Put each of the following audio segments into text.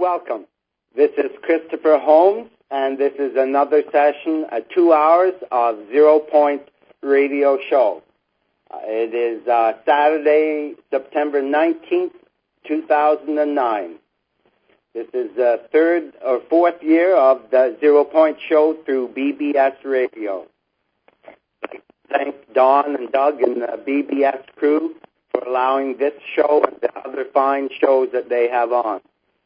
welcome. This is Christopher Holmes, and this is another session, 2 hours of Zero Point Radio Show. It is Saturday, September 19th, 2009. This is the third or fourth year of the Zero Point Show through BBS Radio. I thank Don and Doug and the BBS crew for allowing this show and the other fine shows that they have on.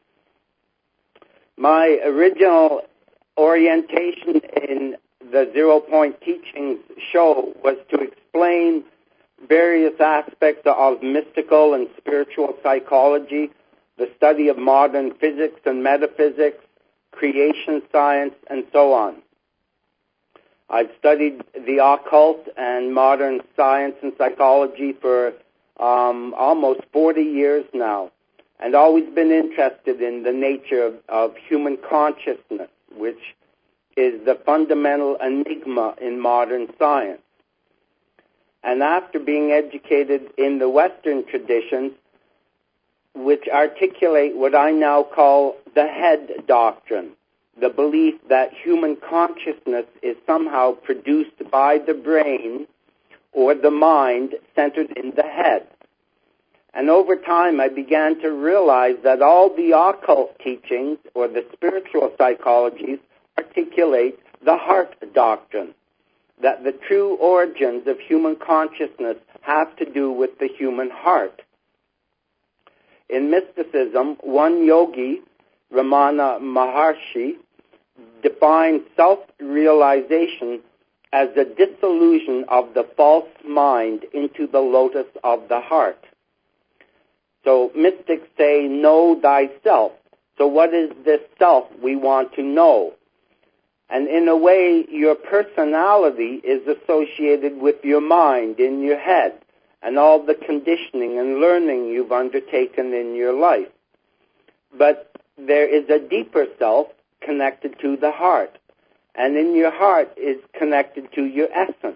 My original orientation in the Zero Point Teachings show was to explain various aspects of mystical and spiritual psychology, the study of modern physics and metaphysics, creation science, and so on. I've studied the occult and modern science and psychology for almost 40 years now, and always been interested in the nature of human consciousness, which is the fundamental enigma in modern science. And after being educated in the Western traditions, which articulate what I now call the head doctrine, the belief that human consciousness is somehow produced by the brain or the mind centered in the head. And over time, I began to realize that all the occult teachings or the spiritual psychologies articulate the heart doctrine, that the true origins of human consciousness have to do with the human heart. In mysticism, one yogi, Ramana Maharshi, defined self-realization as the dissolution of the false mind into the lotus of the heart. So mystics say, know thyself. So what is this self we want to know? And in a way, your personality is associated with your mind in your head and all the conditioning and learning you've undertaken in your life. But there is a deeper self connected to the heart, and in your heart is connected to your essence.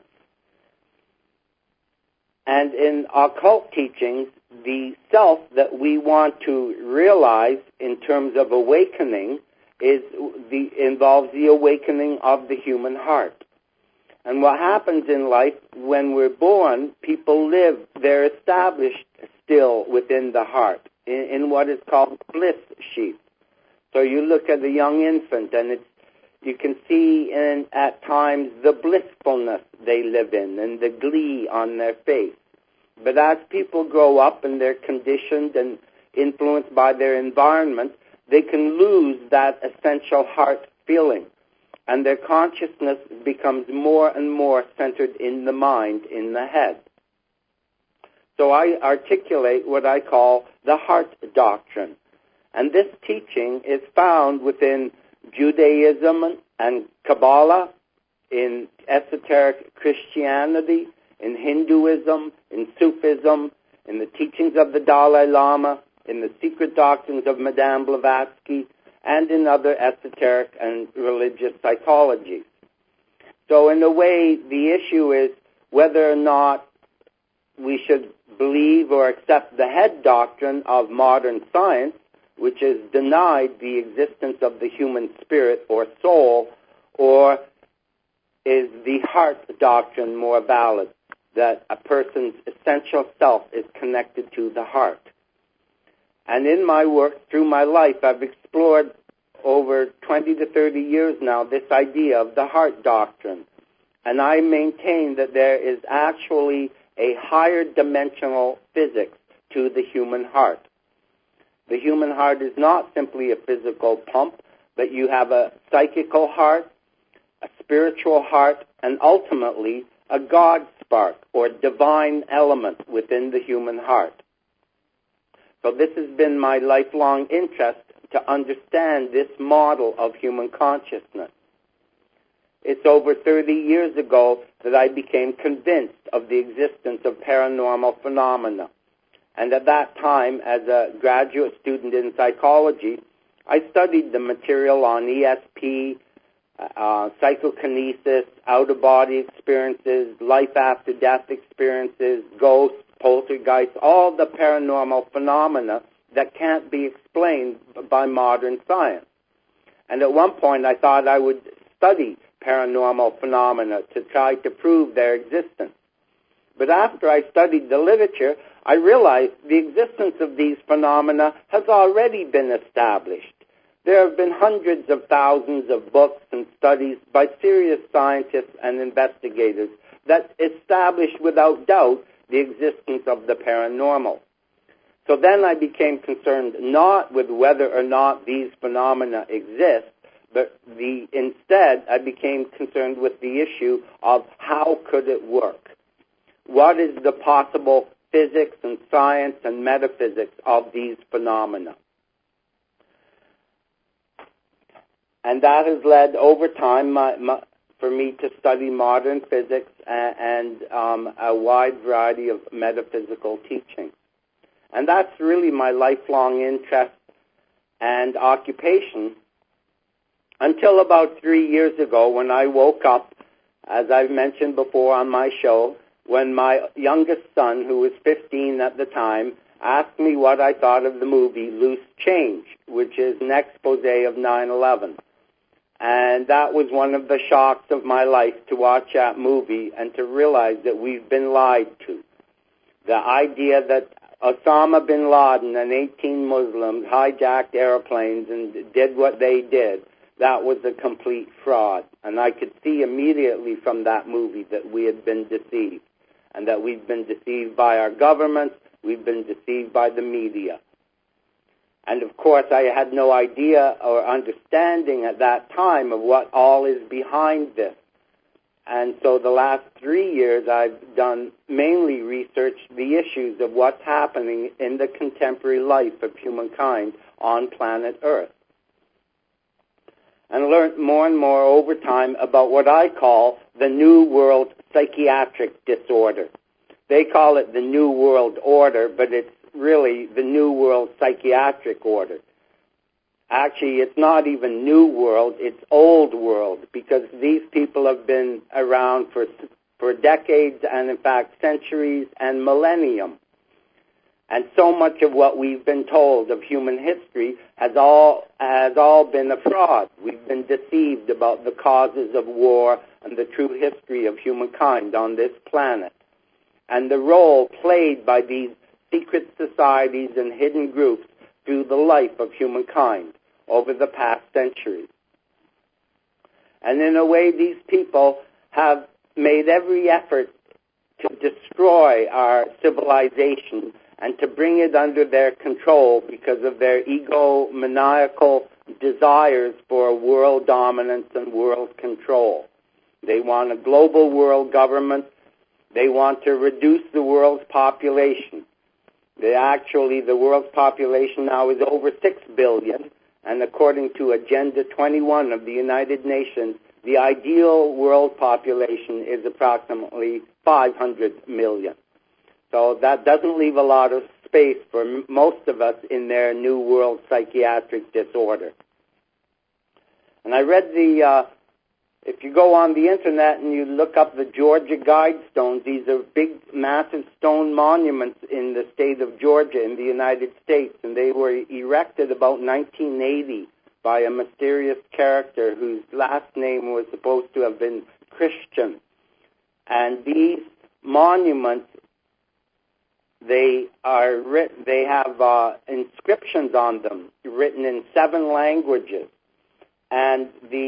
And in occult teachings, the self that we want to realize in terms of awakening involves the awakening of the human heart. And what happens in life, when we're born, people live, they're established still within the heart, in what is called bliss sheath. So you look at a young infant, and you can see at times the blissfulness they live in and the glee on their face. But as people grow up and they're conditioned and influenced by their environment, they can lose that essential heart feeling, and their consciousness becomes more and more centered in the mind, in the head. So I articulate what I call the heart doctrine. And this teaching is found within Judaism and Kabbalah, in esoteric Christianity, in Hinduism, in Sufism, in the teachings of the Dalai Lama, in the secret doctrines of Madame Blavatsky, and in other esoteric and religious psychologies. So in a way, the issue is whether or not we should believe or accept the head doctrine of modern science, which has denied the existence of the human spirit or soul, or is the heart doctrine more valid, that a person's essential self is connected to the heart. And in my work, through my life, I've explored over 20 to 30 years now this idea of the heart doctrine. And I maintain that there is actually a higher dimensional physics to the human heart. The human heart is not simply a physical pump, but you have a psychical heart, a spiritual heart, and ultimately a God spark or divine element within the human heart. So this has been my lifelong interest to understand this model of human consciousness. It's over 30 years ago that I became convinced of the existence of paranormal phenomena. And at that time, as a graduate student in psychology, I studied the material on ESP, psychokinesis, out-of-body experiences, life-after-death experiences, ghosts, poltergeists, all the paranormal phenomena that can't be explained by modern science. And at one point I thought I would study paranormal phenomena to try to prove their existence. But after I studied the literature, I realized the existence of these phenomena has already been established. There have been hundreds of thousands of books and studies by serious scientists and investigators that establish without doubt the existence of the paranormal. So then I became concerned not with whether or not these phenomena exist, but instead I became concerned with the issue of how could it work? What is the possible physics and science and metaphysics of these phenomena? And that has led over time for me to study modern physics and a wide variety of metaphysical teachings. And that's really my lifelong interest and occupation until about 3 years ago when I woke up, as I've mentioned before on my show, when my youngest son, who was 15 at the time, asked me what I thought of the movie Loose Change, which is an expose of 9/11. And that was one of the shocks of my life, to watch that movie and to realize that we've been lied to. The idea that Osama bin Laden and 18 Muslims hijacked airplanes and did what they did, that was a complete fraud. And I could see immediately from that movie that we had been deceived, and that we've been deceived by our governments, we've been deceived by the media. And of course, I had no idea or understanding at that time of what all is behind this. And so the last 3 years, I've done mainly research the issues of what's happening in the contemporary life of humankind on planet Earth. And learned more and more over time about what I call the New World Psychiatric Disorder. They call it the New World Order, but it's really the New World Psychiatric Order. Actually, it's not even New World, it's Old World, because these people have been around for decades and, in fact, centuries and millennium. And so much of what we've been told of human history has all been a fraud. We've been deceived about the causes of war and the true history of humankind on this planet. And the role played by these secret societies and hidden groups through the life of humankind over the past centuries. And in a way, these people have made every effort to destroy our civilization and to bring it under their control because of their egomaniacal desires for world dominance and world control. They want a global world government. They want to reduce the world's population. The world's population now is over 6 billion, and according to Agenda 21 of the United Nations, the ideal world population is approximately 500 million. So that doesn't leave a lot of space for most of us in their New World Psychiatric Disorder. And I read if you go on the internet and you look up the Georgia Guidestones, these are big, massive stone monuments in the state of Georgia in the United States, and they were erected about 1980 by a mysterious character whose last name was supposed to have been Christian. And these monuments, they have inscriptions on them written in 7 languages. And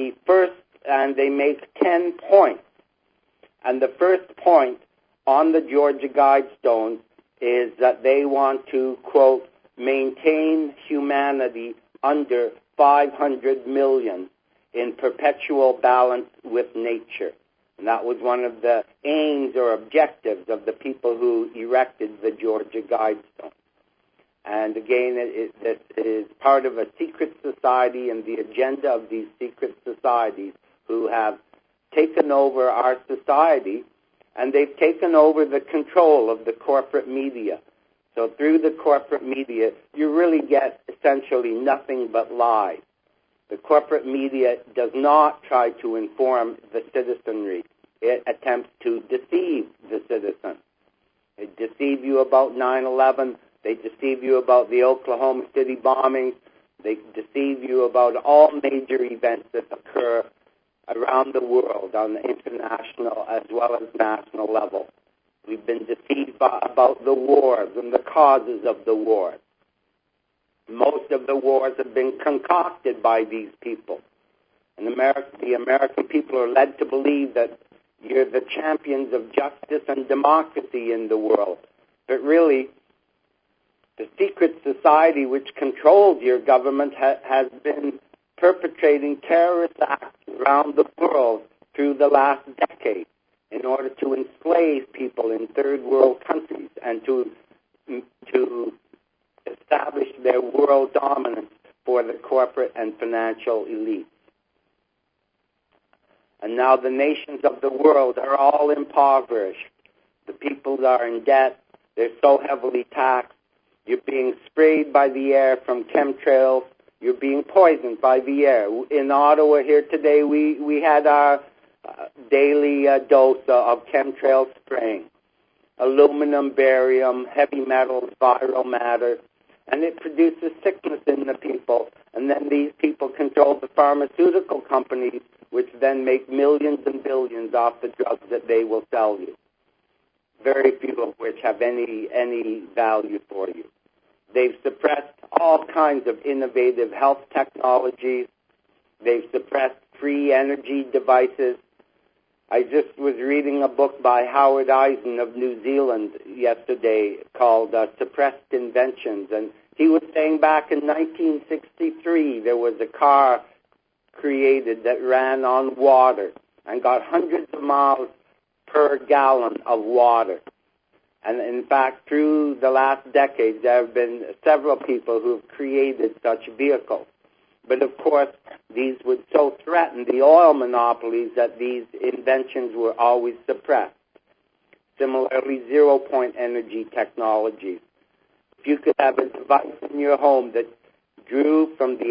they make 10 points. And the first point on the Georgia Guidestones is that they want to, quote, maintain humanity under 500 million in perpetual balance with nature. And that was one of the aims or objectives of the people who erected the Georgia Guidestones. And again, it is part of a secret society and the agenda of these secret societies who have taken over our society, and they've taken over the control of the corporate media. So through the corporate media, you really get essentially nothing but lies. The corporate media does not try to inform the citizenry. It attempts to deceive the citizen. They deceive you about 9/11. They deceive you about the Oklahoma City bombings. They deceive you about all major events that occur around the world on the international as well as national level. We've been deceived about the wars and the causes of the wars. Most of the wars have been concocted by these people. And the American people are led to believe that you're the champions of justice and democracy in the world. But really, the secret society which controls your government has been perpetrating terrorist acts around the world through the last decade in order to enslave people in third world countries and to establish their world dominance for the corporate and financial elites. And now the nations of the world are all impoverished. The peoples are in debt. They're so heavily taxed. You're being sprayed by the air from chemtrails. You're being poisoned by the air. In Ottawa here today, we had our daily dose of chemtrail spraying. Aluminum, barium, heavy metals, viral matter. And it produces sickness in the people. And then these people control the pharmaceutical companies, which then make millions and billions off the drugs that they will sell you. Very few of which have any value for you. They've suppressed all kinds of innovative health technologies. They've suppressed free energy devices. I just was reading a book by Howard Eisen of New Zealand yesterday called Suppressed Inventions. And he was saying back in 1963 there was a car created that ran on water and got hundreds of miles per gallon of water. And in fact, through the last decade, there have been several people who have created such vehicles. But of course, these would so threaten the oil monopolies that these inventions were always suppressed. Similarly, zero-point energy technologies. If you could have a device in your home that drew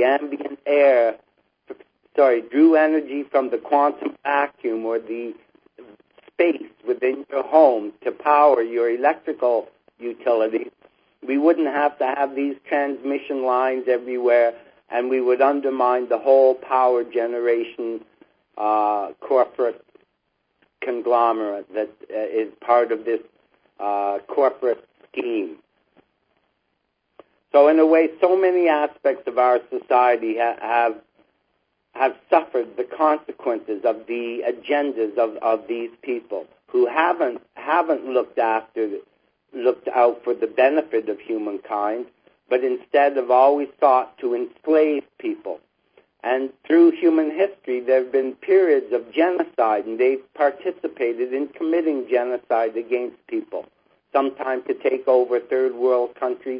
energy from the quantum vacuum or the space within your home to power your electrical utilities, we wouldn't have to have these transmission lines everywhere, and we would undermine the whole power generation corporate conglomerate that is part of this corporate scheme. So in a way, so many aspects of our society have suffered the consequences of the agendas of these people who haven't looked out for the benefit of humankind, but instead have always sought to enslave people. And through human history, there have been periods of genocide, and they've participated in committing genocide against people, sometimes to take over third world countries.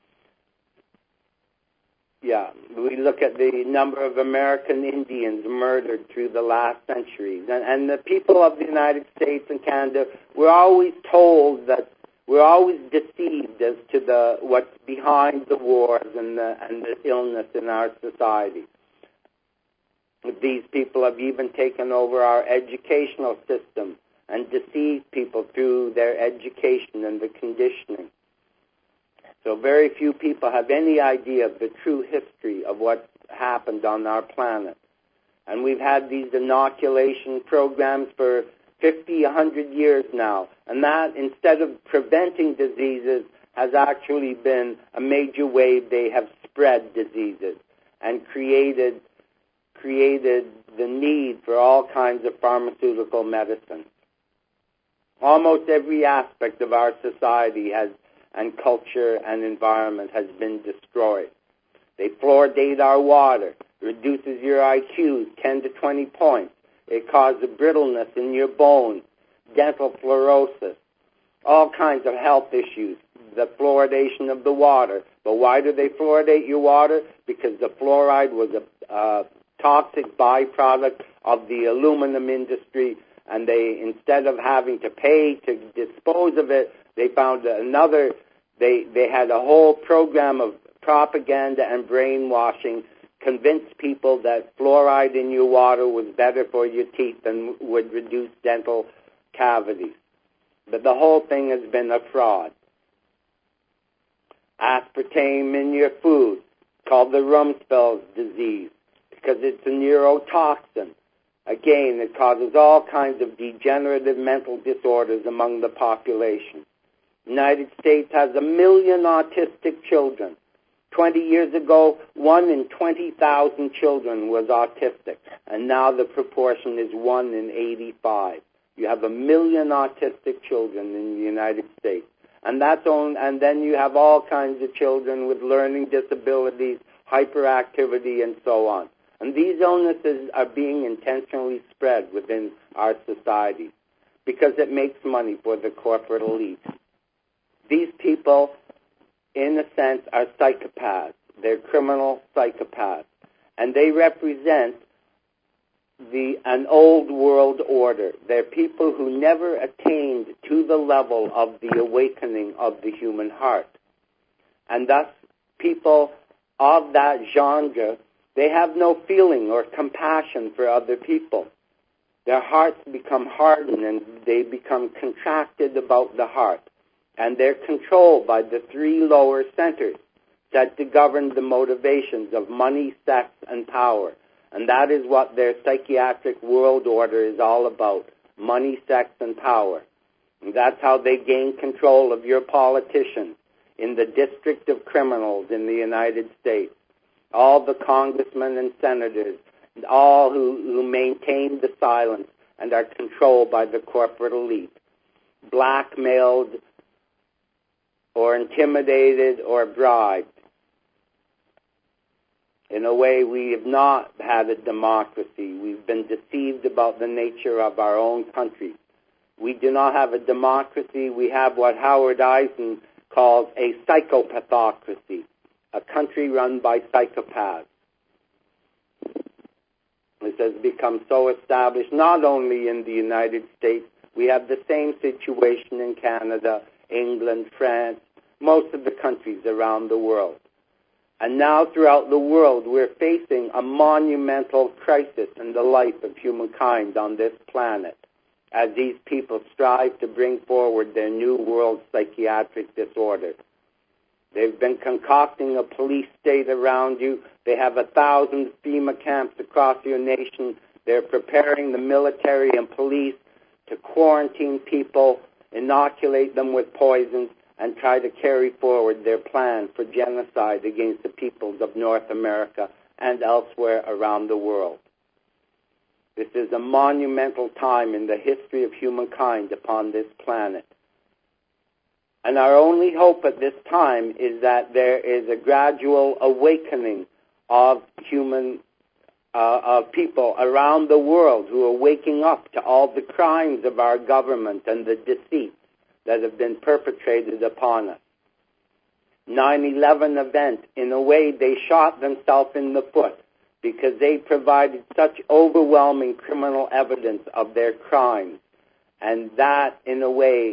Yeah, we look at the number of American Indians murdered through the last centuries. And the people of the United States and Canada, we're always told that we're always deceived as to what's behind the wars and the illness in our society. These people have even taken over our educational system and deceived people through their education and the conditioning. So very few people have any idea of the true history of what happened on our planet. And we've had these inoculation programs for 50, 100 years now. And that, instead of preventing diseases, has actually been a major wave. They have spread diseases and created the need for all kinds of pharmaceutical medicine. Almost every aspect of our society and culture and environment has been destroyed. They fluoridate our water, reduces your IQ 10 to 20 points. It causes brittleness in your bones, dental fluorosis, all kinds of health issues, the fluoridation of the water. But why do they fluoridate your water? Because the fluoride was a toxic byproduct of the aluminum industry, and they, instead of having to pay to dispose of it, they found they had a whole program of propaganda and brainwashing, convinced people that fluoride in your water was better for your teeth and would reduce dental cavities. But the whole thing has been a fraud. Aspartame in your food, called the Rumsfeld disease because it's a neurotoxin. Again, it causes all kinds of degenerative mental disorders among the population. The United States has 1 million autistic children. 20 years ago, 1 in 20,000 children was autistic, and now the proportion is 1 in 85. You have 1 million autistic children in the United States. And then you have all kinds of children with learning disabilities, hyperactivity, and so on. And these illnesses are being intentionally spread within our society because it makes money for the corporate elite. These people, in a sense, are psychopaths. They're criminal psychopaths. And they represent an old world order. They're people who never attained to the level of the awakening of the human heart. And thus, people of that genre, they have no feeling or compassion for other people. Their hearts become hardened and they become contracted about the heart. And they're controlled by the 3 lower centers that to govern the motivations of money, sex, and power. And that is what their psychiatric world order is all about, money, sex, and power. And that's how they gain control of your politicians in the District of Criminals in the United States. All the congressmen and senators, all who maintain the silence and are controlled by the corporate elite, blackmailed or intimidated or bribed. In a way, we have not had a democracy. We've been deceived about the nature of our own country. We do not have a democracy. We have what Howard Eisen calls a psychopathocracy, a country run by psychopaths. This has become so established not only in the United States. We have the same situation in Canada, England, France, most of the countries around the world. And now throughout the world, we're facing a monumental crisis in the life of humankind on this planet as these people strive to bring forward their new world psychiatric disorder. They've been concocting a police state around you. They have 1,000 FEMA camps across your nation. They're preparing the military and police to quarantine people, inoculate them with poisons, and try to carry forward their plan for genocide against the peoples of North America and elsewhere around the world. This is a monumental time in the history of humankind upon this planet. And our only hope at this time is that there is a gradual awakening of people around the world who are waking up to all the crimes of our government and the deceit that have been perpetrated upon us. 9/11 event, in a way, they shot themselves in the foot because they provided such overwhelming criminal evidence of their crimes. And that, in a way,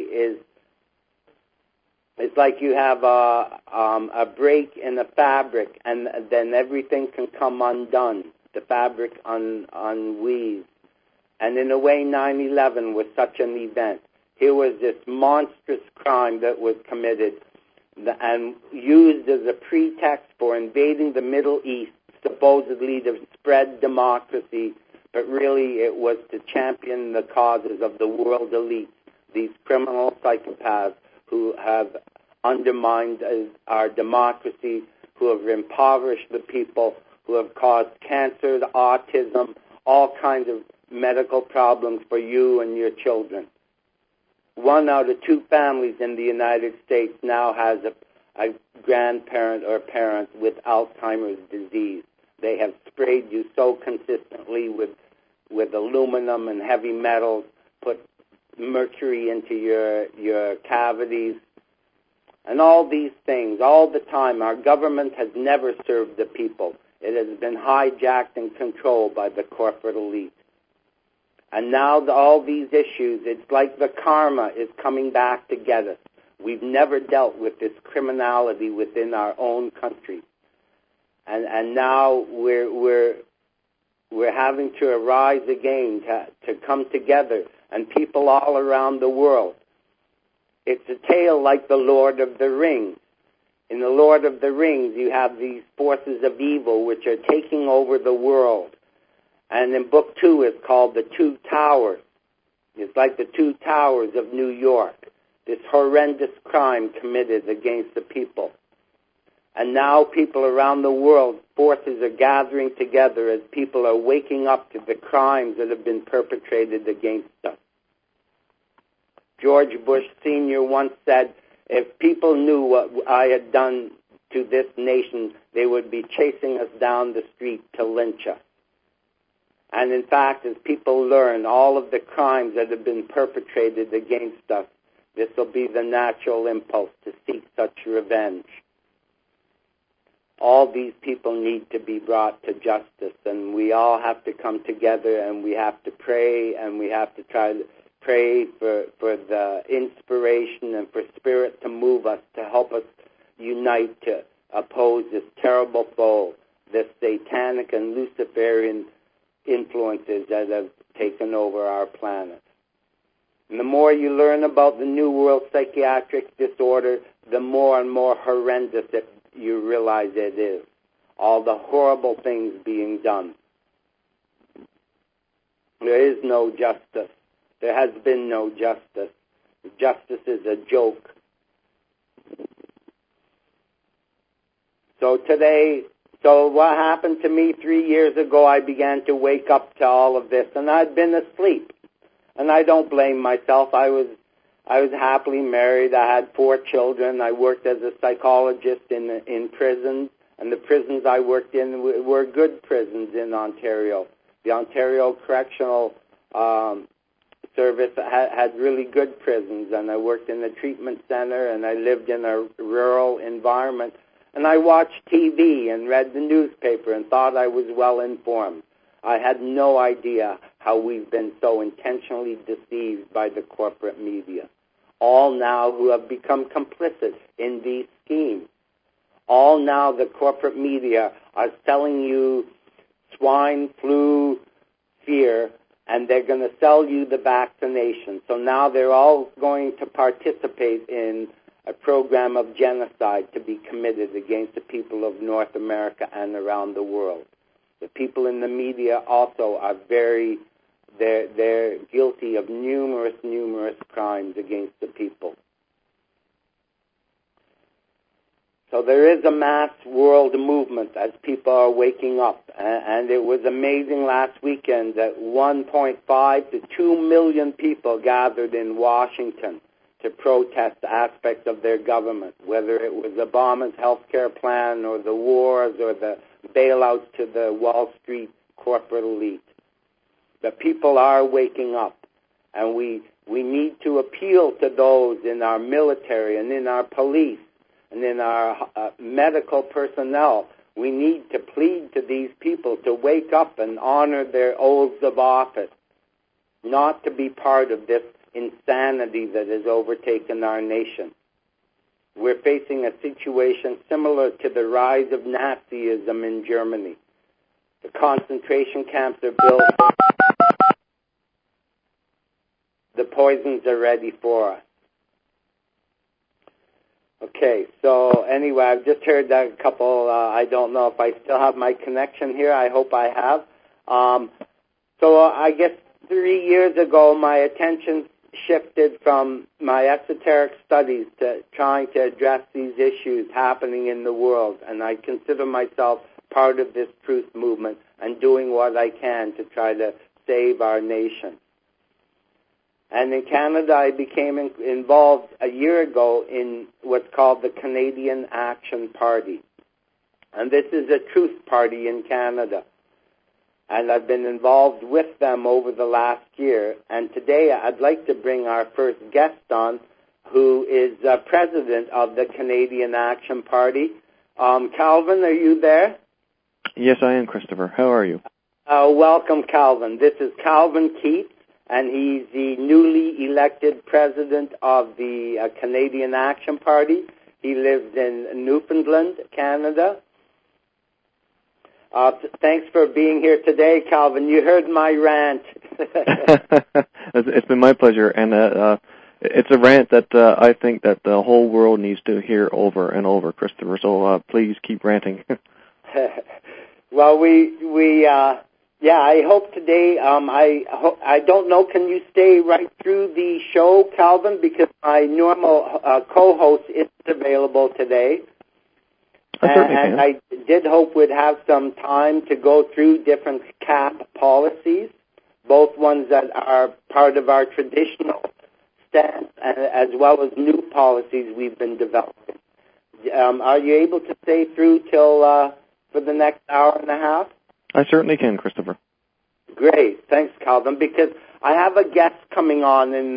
it's like you have a break in the fabric, and then everything can come undone. The fabric unweaves. And in a way, 9/11 was such an event. Here was this monstrous crime that was committed and used as a pretext for invading the Middle East, supposedly to spread democracy, but really it was to champion the causes of the world elite, these criminal psychopaths who have undermined our democracy, who have impoverished the people, who have caused cancer, autism, all kinds of medical problems for you and your children. 1 out of 2 families in the United States now has a grandparent or parent with Alzheimer's disease. They have sprayed you so consistently with aluminum and heavy metals, put mercury into your cavities, and all these things, all the time. Our government has never served the people. It has been hijacked and controlled by the corporate elite. And now all these issues, it's like the karma is coming back to get us. We've never dealt with this criminality within our own country. And now we're having to arise again to come together, and people all around the world. It's a tale like the Lord of the Rings. In The Lord of the Rings, you have these forces of evil which are taking over the world. And in book 2, it's called The Two Towers. It's like the Two Towers of New York, this horrendous crime committed against the people. And now people around the world, forces are gathering together as people are waking up to the crimes that have been perpetrated against us. George Bush Sr. once said, if people knew what I had done to this nation, they would be chasing us down the street to lynch us. And in fact, as people learn all of the crimes that have been perpetrated against us, this will be the natural impulse to seek such revenge. All these people need to be brought to justice, and we all have to come together, and we have to pray, and we have to try to pray for the inspiration and for Spirit to move us, to help us unite to oppose this terrible foe, this satanic and Luciferian influences that have taken over our planet. And the more you learn about the New World Psychiatric Disorder, the more and more horrendous you realize it is. All the horrible things being done. There is no justice. There has been no justice. Justice is a joke. So what happened to me 3 years ago, I began to wake up to all of this, and I'd been asleep. And I don't blame myself. I was happily married. I had 4 children. I worked as a psychologist in prisons, and the prisons I worked in were good prisons in Ontario. The Ontario Correctional Service had really good prisons, and I worked in a treatment center, and I lived in a rural environment. And I watched TV and read the newspaper and thought I was well informed. I had no idea how we've been so intentionally deceived by the corporate media. All now who have become complicit in these schemes. All now the corporate media are selling you swine flu fear, and they're going to sell you the vaccination. So now they're all going to participate in a program of genocide to be committed against the people of North America and around the world. The people in the media also are they're guilty of numerous crimes against the people. So there is a mass world movement as people are waking up. And it was amazing last weekend that 1.5 to 2 million people gathered in Washington to protest aspects of their government, whether it was Obama's health care plan or the wars or the bailouts to the Wall Street corporate elite. The people are waking up, and we need to appeal to those in our military and in our police and in our medical personnel. We need to plead to these people to wake up and honor their oaths of office, not to be part of this insanity that has overtaken our nation. We're facing a situation similar to the rise of Nazism in Germany. The concentration camps are built. The poisons are ready for us. Okay, so anyway, I've just heard that a couple, I don't know if I still have my connection here. I hope I have. So I guess 3 years ago, my attention shifted from my esoteric studies to trying to address these issues happening in the world, and I consider myself part of this truth movement and doing what I can to try to save our nation. And in Canada, I became involved a year ago in what's called the Canadian Action Party. And this is a truth party in Canada. And I've been involved with them over the last year. And today I'd like to bring our first guest on, who is president of the Canadian Action Party. Calvin, are you there? Yes, I am, Christopher. How are you? Welcome, Calvin. This is Calvin Keats, and he's the newly elected president of the Canadian Action Party. He lives in Newfoundland, Canada. Thanks for being here today, Calvin. You heard my rant. It's been my pleasure, and It's a rant that I think that the whole world needs to hear over and over, Christopher. So please keep ranting. Well, I hope today. I don't know. Can you stay right through the show, Calvin? Because my normal co-host isn't available today. And I did hope we'd have some time to go through different CAP policies, both ones that are part of our traditional stance, as well as new policies we've been developing. Are you able to stay through till for the next hour and a half? I certainly can, Christopher. Great, thanks, Calvin. Because I have a guest coming on, and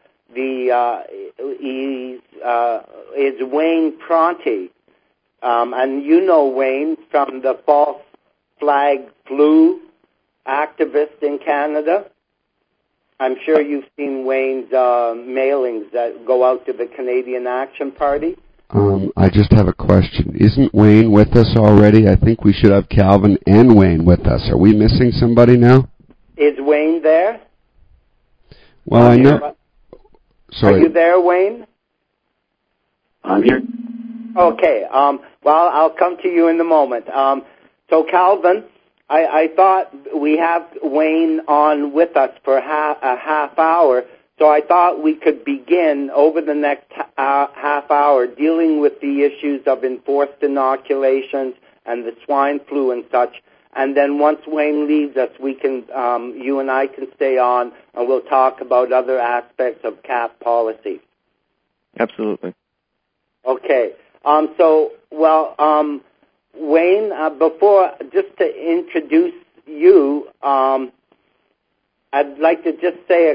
is Wayne Pronti. And you know Wayne from the false flag flu activist in Canada. I'm sure you've seen Wayne's mailings that go out to the Canadian Action Party. I just have a question. Isn't Wayne with us already? I think we should have Calvin and Wayne with us. Are we missing somebody now? Is Wayne there? Well, I know. Sorry. Are you there, Wayne? I'm here. Okay. Well, I'll come to you in a moment. So, Calvin, I thought we have Wayne on with us for a half hour, so I thought we could begin over the next half hour dealing with the issues of enforced inoculations and the swine flu and such. And then once Wayne leaves us, we can, you and I can stay on, and we'll talk about other aspects of CAP policy. Absolutely. Okay. Wayne, before, just to introduce you, I'd like to just say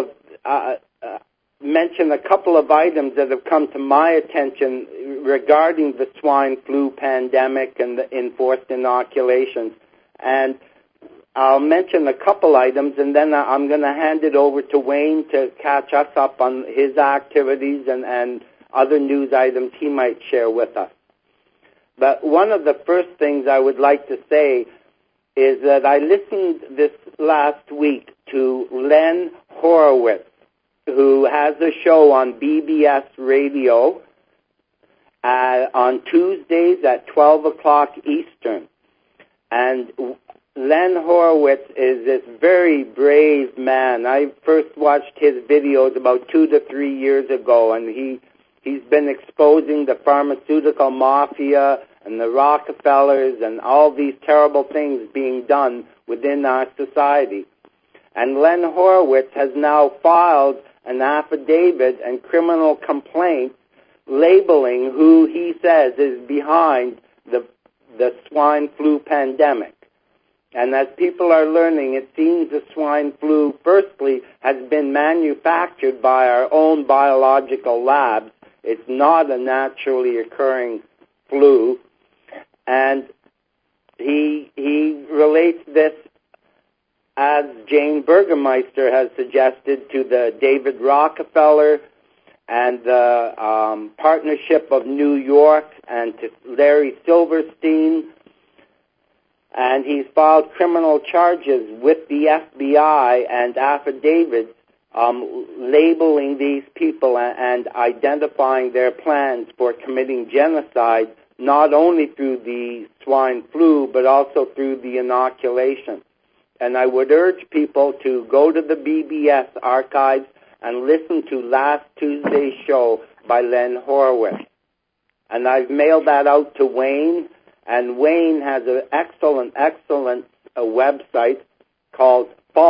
mention a couple of items that have come to my attention regarding the swine flu pandemic and the enforced inoculations. And I'll mention a couple items, and then I'm going to hand it over to Wayne to catch us up on his activities and other news items he might share with us. But one of the first things I would like to say is that I listened this last week to Len Horowitz, who has a show on BBS Radio on Tuesdays at 12 o'clock Eastern. And Len Horowitz is this very brave man. I first watched his videos about 2 to 3 years ago, and he's been exposing the pharmaceutical mafia and the Rockefellers and all these terrible things being done within our society. And Len Horowitz has now filed an affidavit and criminal complaint labeling who he says is behind the swine flu pandemic. And as people are learning, it seems the swine flu, firstly, has been manufactured by our own biological labs. It's not a naturally occurring flu. And he relates this, as Jane Burgermeister has suggested, to the David Rockefeller and the Partnership of New York and to Larry Silverstein. And he's filed criminal charges with the FBI and affidavits labeling these people and identifying their plans for committing genocide, not only through the swine flu, but also through the inoculation. And I would urge people to go to the BBS archives and listen to last Tuesday's show by Len Horowitz. And I've mailed that out to Wayne, and Wayne has an excellent website called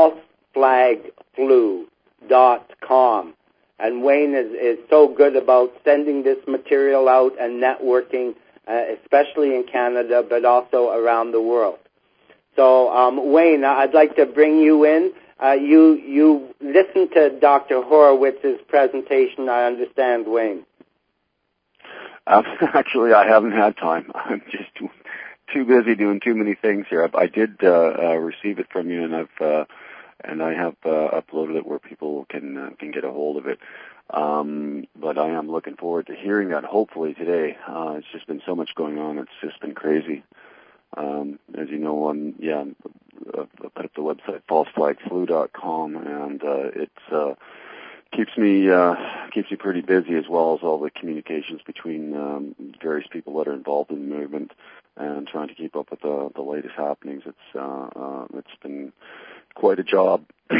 falseflagflu.com. And Wayne is so good about sending this material out and networking, especially in Canada, but also around the world. So, Wayne, I'd like to bring you in. You listened to Dr. Horowitz's presentation, I understand, Wayne. Actually, I haven't had time. I'm just too busy doing too many things here. I did receive it from you, and I have uploaded it where people can get a hold of it. But I am looking forward to hearing that. Hopefully today. It's just been so much going on. It's just been crazy. As you know, I put up the website falseflagflu.com, and it's keeps me pretty busy, as well as all the communications between various people that are involved in the movement and trying to keep up with the latest happenings. It's been quite a job.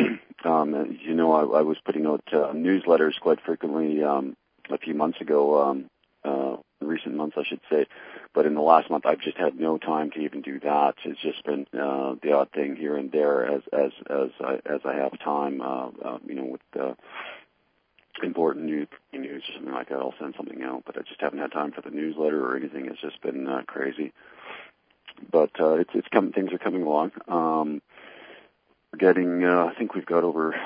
You know, I was putting out newsletters quite frequently a few months ago, recent months, I should say. But in the last month, I've just had no time to even do that. It's just been the odd thing here and there as I have time. You know, with important news or something like that, I'll send something out. But I just haven't had time for the newsletter or anything. It's just been crazy. But it's coming. Things are coming along. We're getting. I think we've got over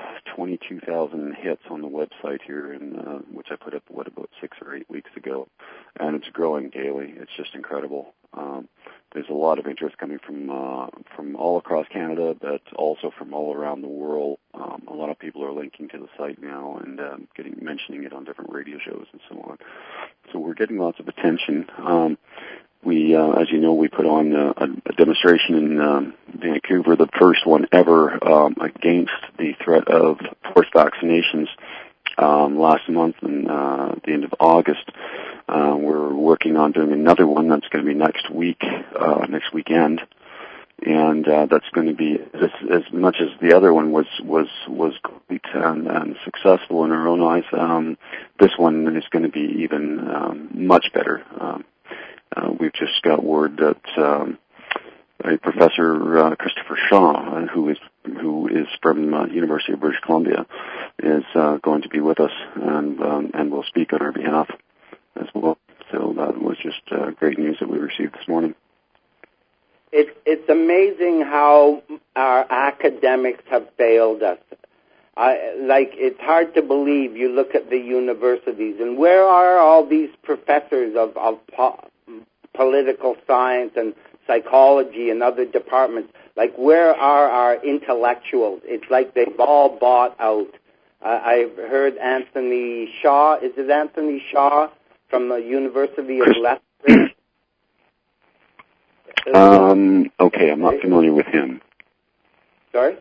22,000 hits on the website here, and which I put up about 6 or 8 weeks ago, and it's growing daily. It's just incredible. There's a lot of interest coming from all across Canada, but also from all around the world. A lot of people are linking to the site now and mentioning it on different radio shows and so on. So we're getting lots of attention. We, as you know, we put on a demonstration in Vancouver, the first one ever against the threat of forced vaccinations last month and the end of August. We're working on doing another one that's going to be next weekend, and that's going to be as much as the other one was great and successful in our own eyes. This one is going to be even much better. We've just got word that a Professor Christopher Shaw, who is from University of British Columbia, is going to be with us and will speak on our behalf as well. So that was just great news that we received this morning. It's amazing how our academics have failed us. It's hard to believe. You look at the universities, and where are all these professors of political science and psychology and other departments? Like, where are our intellectuals? It's like they've all bought out. I've heard Anthony Shaw. Is it Anthony Shaw from the University of Lethbridge? Okay, I'm not familiar with him. Sorry?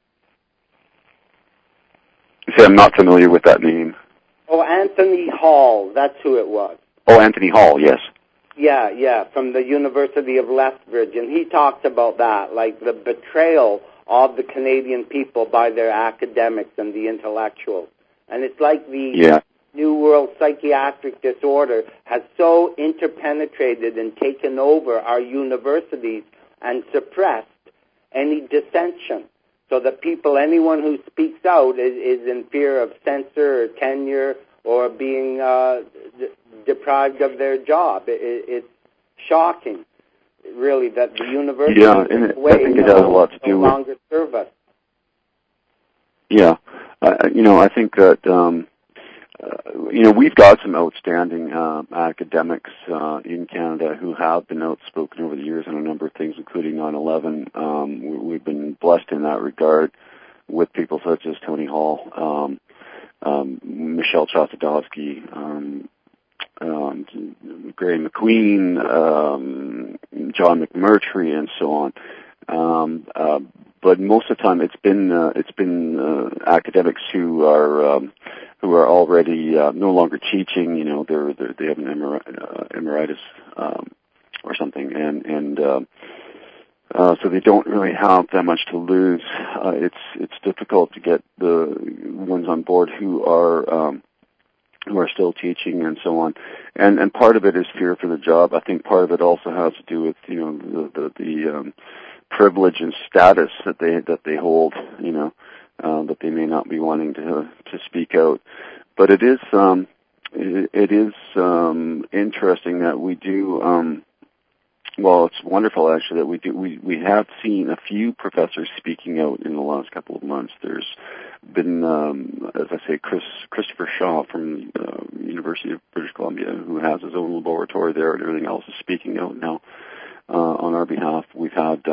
See, I'm not familiar with that name. Oh, Anthony Hall. That's who it was. Oh, Anthony Hall, yes. Yeah, from the University of Lethbridge. And he talked about that, like the betrayal of the Canadian people by their academics and the intellectuals. And it's like the New World Psychiatric Disorder has so interpenetrated and taken over our universities and suppressed any dissension. So that anyone who speaks out is in fear of censure or tenure or being deprived of their job. It's shocking, really, that the university I think it has a lot to do no longer serve us. Yeah, I think that we've got some outstanding academics in Canada who have been outspoken over the years on a number of things, including 9/11. We've been blessed in that regard with people such as Tony Hall, Michelle Chossudovsky, Graham McQueen, John McMurtry, and so on. But most of the time, it's been academics who are already no longer teaching. They have an emeritus or something, and so they don't really have that much to lose. It's difficult to get the ones on board who are still teaching and so on, and part of it is fear for the job. I think part of it also has to do with the privilege and status that they hold, that they may not be wanting to speak out. But it is interesting that we do. Well, it's wonderful actually that we have seen a few professors speaking out in the last couple of months. There's been, as I say, Christopher Shaw from University of British Columbia, who has his own laboratory there, and everything else is speaking out now on our behalf. We've had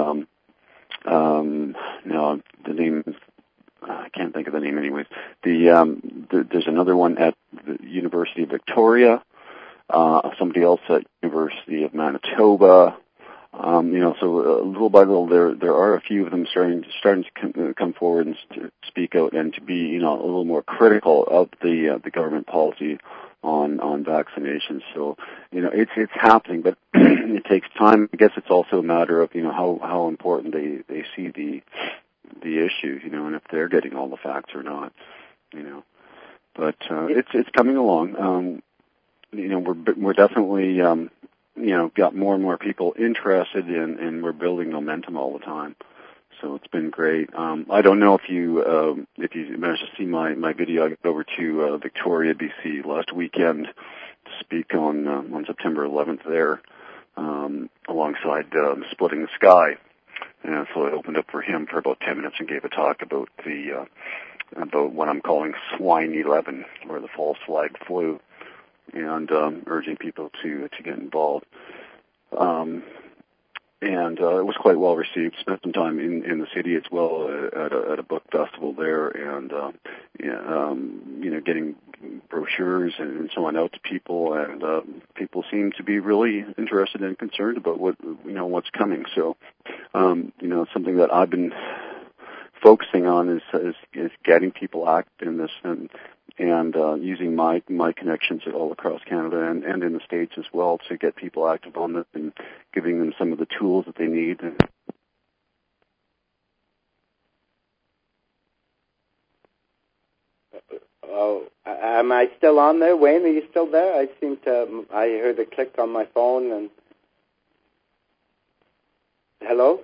now the name, I can't think of the name anyways. There's another one at the University of Victoria. Somebody else at University of Manitoba. So little by little, there are a few of them starting to come forward and to speak out and to be, a little more critical of the government policy on vaccinations. So, it's happening, but it takes time. I guess it's also a matter of, how important they see the issue, and if they're getting all the facts or not, But it's coming along. We're definitely got more and more people interested in, and we're building momentum all the time. So it's been great. I don't know if you managed to see my video. I got over to Victoria, BC last weekend to speak on September 11th there, alongside Splitting the Sky. And so I opened up for him for about 10 minutes and gave a talk about about what I'm calling Swine 11, or the false flag flu, and urging people to get involved. And it was quite well received. Spent some time in the city as well at a book festival there, and getting brochures and so on out to people, and people seem to be really interested and concerned about what's coming. So something that I've been focusing on is getting people active in this, and using my connections all across Canada and in the States as well to get people active on this and giving them some of the tools that they need. Oh, am I still on there? Wayne, are you still there? I heard a click on my phone and... Hello?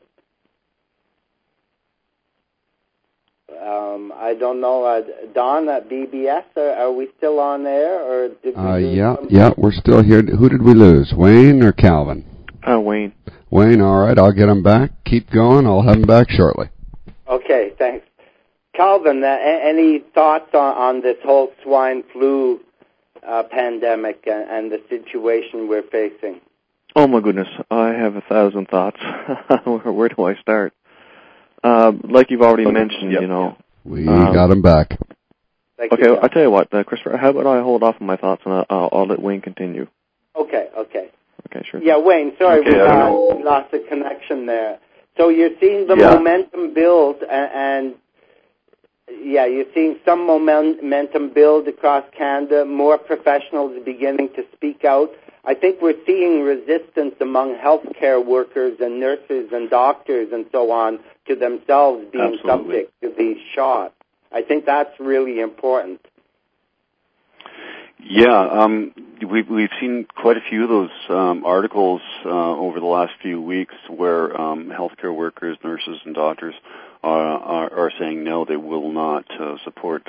I don't know. Don at BBS, are we still on air, or did we yeah, we're still here. Who did we lose, Wayne or Calvin? Wayne. Wayne, all right, I'll get him back. Keep going. I'll have him back shortly. Okay, thanks. Calvin, any thoughts on this whole swine flu pandemic and the situation we're facing? Oh, my goodness. I have 1,000 thoughts. Where do I start? Like you've already mentioned, We got him back. Okay, I'll tell you what, Christopher, how about I hold off on my thoughts and I'll let Wayne continue. Okay, sure. Yeah, Wayne, sorry, we lost the connection there. So you're seeing the momentum build, and you're seeing some momentum build across Canada, more professionals beginning to speak out. I think we're seeing resistance among healthcare workers and nurses and doctors and so on to themselves being subject to these shots. I think that's really important. Yeah, we've seen quite a few of those articles over the last few weeks where healthcare workers, nurses, and doctors are saying no, they will not support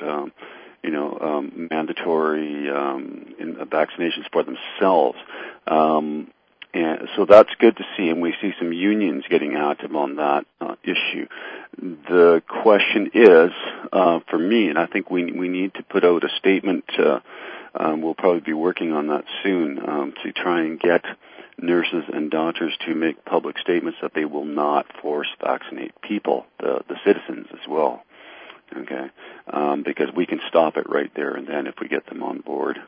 mandatory vaccinations for themselves. And so that's good to see, and we see some unions getting active on that issue. The question is, for me, and I think we need to put out a statement, we'll probably be working on that soon, to try and get nurses and doctors to make public statements that they will not force vaccinate people, the citizens as well. Okay, because we can stop it right there and then if we get them on board.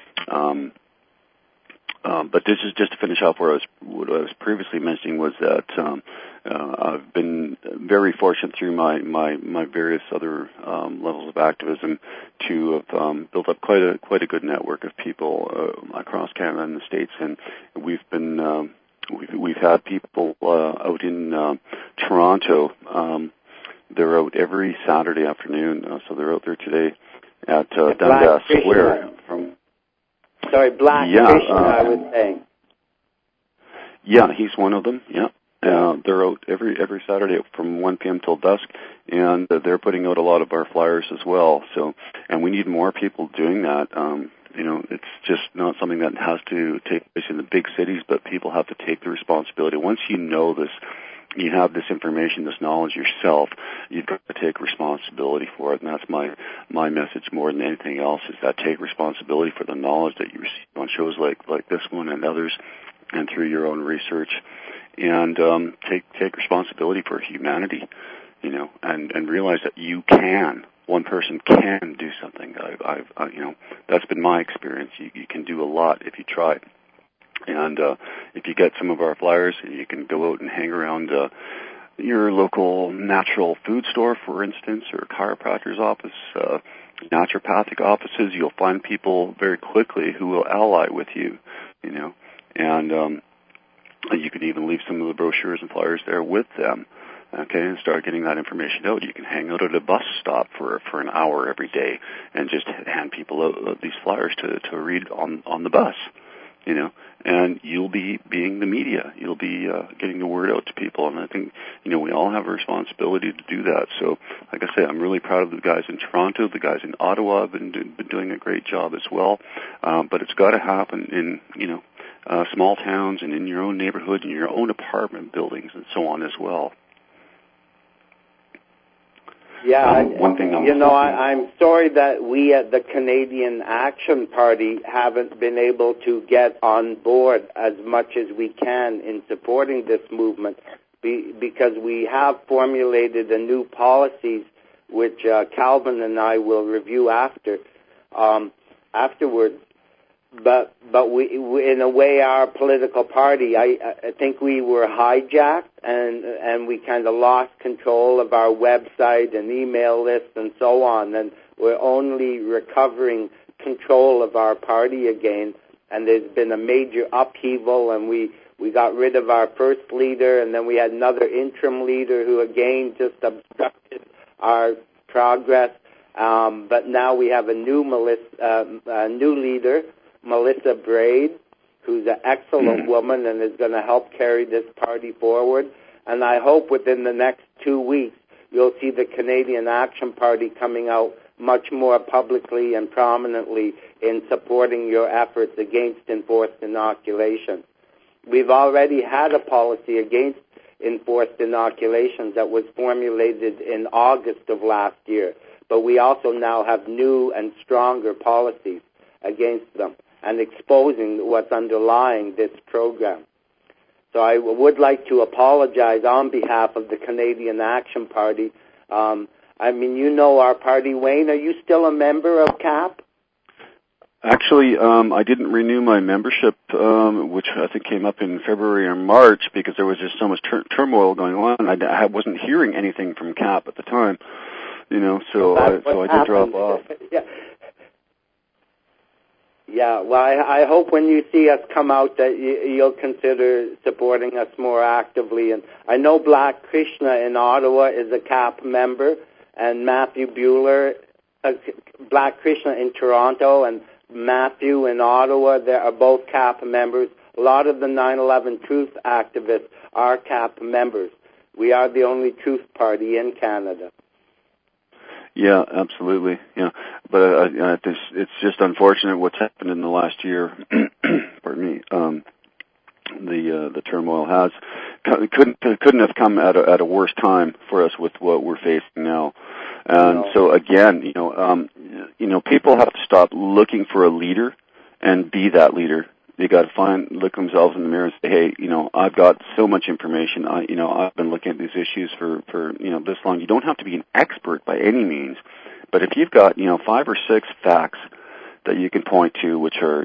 But this is just to finish off what I was previously mentioning was that I've been very fortunate through my various other levels of activism to have built up quite a good network of people across Canada and the States, and we've had people out in Toronto. They're out every Saturday afternoon, so they're out there today at Dundas Square. Black Krishna, I was saying. Yeah, he's one of them, yeah. They're out every Saturday from 1 p.m. till dusk, and they're putting out a lot of our flyers as well. So, and we need more people doing that. It's just not something that has to take place in the big cities, but people have to take the responsibility. Once you know this, you have this information, this knowledge yourself, you've got to take responsibility for it. And that's my message more than anything else, is that take responsibility for the knowledge that you receive on shows like this one and others, and through your own research, and take responsibility for humanity, and realize that you can. One person can do something. I've that's been my experience. You can do a lot if you try. And if you get some of our flyers, you can go out and hang around your local natural food store, for instance, or chiropractor's office, naturopathic offices. You'll find people very quickly who will ally with you, and you can even leave some of the brochures and flyers there with them, okay, and start getting that information out. You can hang out at a bus stop for an hour every day and just hand people out these flyers to read on the bus, and you'll be being the media. You'll be getting the word out to people, and I think, we all have a responsibility to do that. So, like I say, I'm really proud of the guys in Toronto. The guys in Ottawa have been doing a great job as well, but it's got to happen in, small towns and in your own neighborhood, in your own apartment buildings and so on as well. Yeah, one thing I'm sorry that we at the Canadian Action Party haven't been able to get on board as much as we can in supporting this movement, because we have formulated a new policies which Calvin and I will review afterwards. But we, in a way, our political party, I think we were hijacked and we kind of lost control of our website and email list and so on, and we're only recovering control of our party again. And there's been a major upheaval, and we got rid of our first leader, and then we had another interim leader who again just obstructed our progress. But now we have a new leader, Melissa Braid, who's an excellent woman and is going to help carry this party forward. And I hope within the next 2 weeks you'll see the Canadian Action Party coming out much more publicly and prominently in supporting your efforts against enforced inoculation. We've already had a policy against enforced inoculations that was formulated in August of last year, but we also now have new and stronger policies against them and exposing what's underlying this program. So I would like to apologize on behalf of the Canadian Action Party. Our party, Wayne. Are you still a member of CAP? Actually, I didn't renew my membership, which I think came up in February or March, because there was just so much turmoil going on. I wasn't hearing anything from CAP at the time, so I did drop off. Yeah, well, I hope when you see us come out that you'll consider supporting us more actively. And I know Black Krishna in Ottawa is a CAP member, and Matthew Bueller, Black Krishna in Toronto, and Matthew in Ottawa, they are both CAP members. A lot of the 9/11 Truth activists are CAP members. We are the only Truth Party in Canada. Yeah, absolutely. Yeah, but it's just unfortunate what's happened in the last year. Pardon me. The turmoil couldn't have come at a worse time for us with what we're facing now. And so again, people have to stop looking for a leader and be that leader. They got to look themselves in the mirror and say, hey, I've got so much information. I've been looking at these issues for this long. You don't have to be an expert by any means, but if you've got 5 or 6 facts that you can point to, which are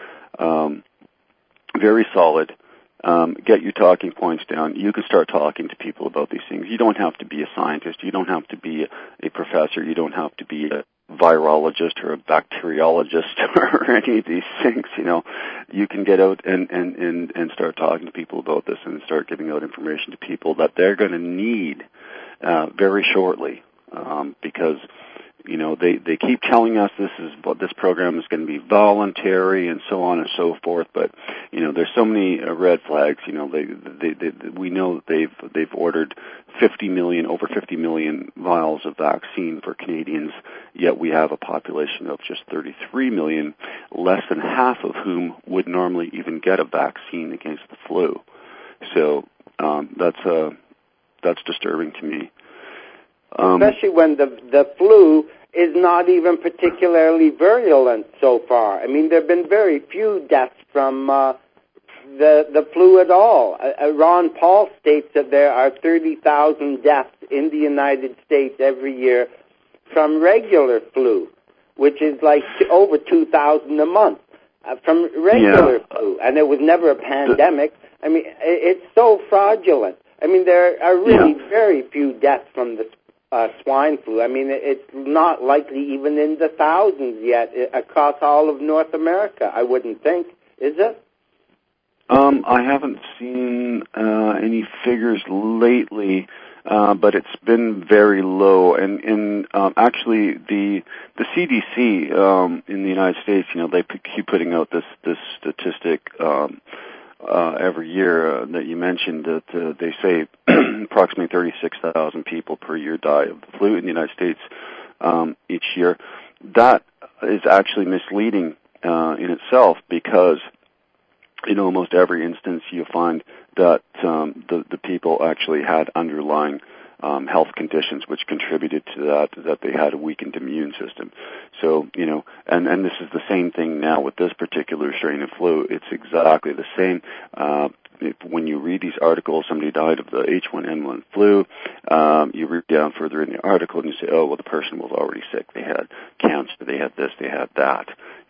very solid, get your talking points down. You can start talking to people about these things. You don't have to be a scientist. You don't have to be a professor. You don't have to be a virologist or a bacteriologist or any of these things. You can get out and start talking to people about this and start giving out information to people that they're going to need very shortly, because they keep telling us this program is going to be voluntary and so on and so forth, but there's so many red flags. We know they've ordered over 50 million vials of vaccine for Canadians, yet we have a population of just 33 million, less than half of whom would normally even get a vaccine against the flu. So that's disturbing to me. Especially when the flu is not even particularly virulent so far. I mean, there have been very few deaths from the flu at all. Ron Paul states that there are 30,000 deaths in the United States every year from regular flu, which is like over 2,000 a month. from regular flu, and it was never a pandemic. I mean, it's so fraudulent. I mean, there are really very few deaths from the swine flu. I mean, it's not likely even in the thousands yet across all of North America, I wouldn't think. Is it? I haven't seen any figures lately, but it's been very low. And actually, the CDC in the United States, they keep putting out this statistic every year that you mentioned, that they say approximately 36,000 people per year die of the flu in the United States each year. That is actually misleading in itself, because in almost every instance you find that the people actually had underlying health conditions which contributed to that they had a weakened immune system. So, and this is the same thing now with this particular strain of flu. It's exactly the same. When you read these articles, somebody died of the H1N1 flu, you read down further in the article and you say, oh, well, the person was already sick. They had cancer, they had this, they had that,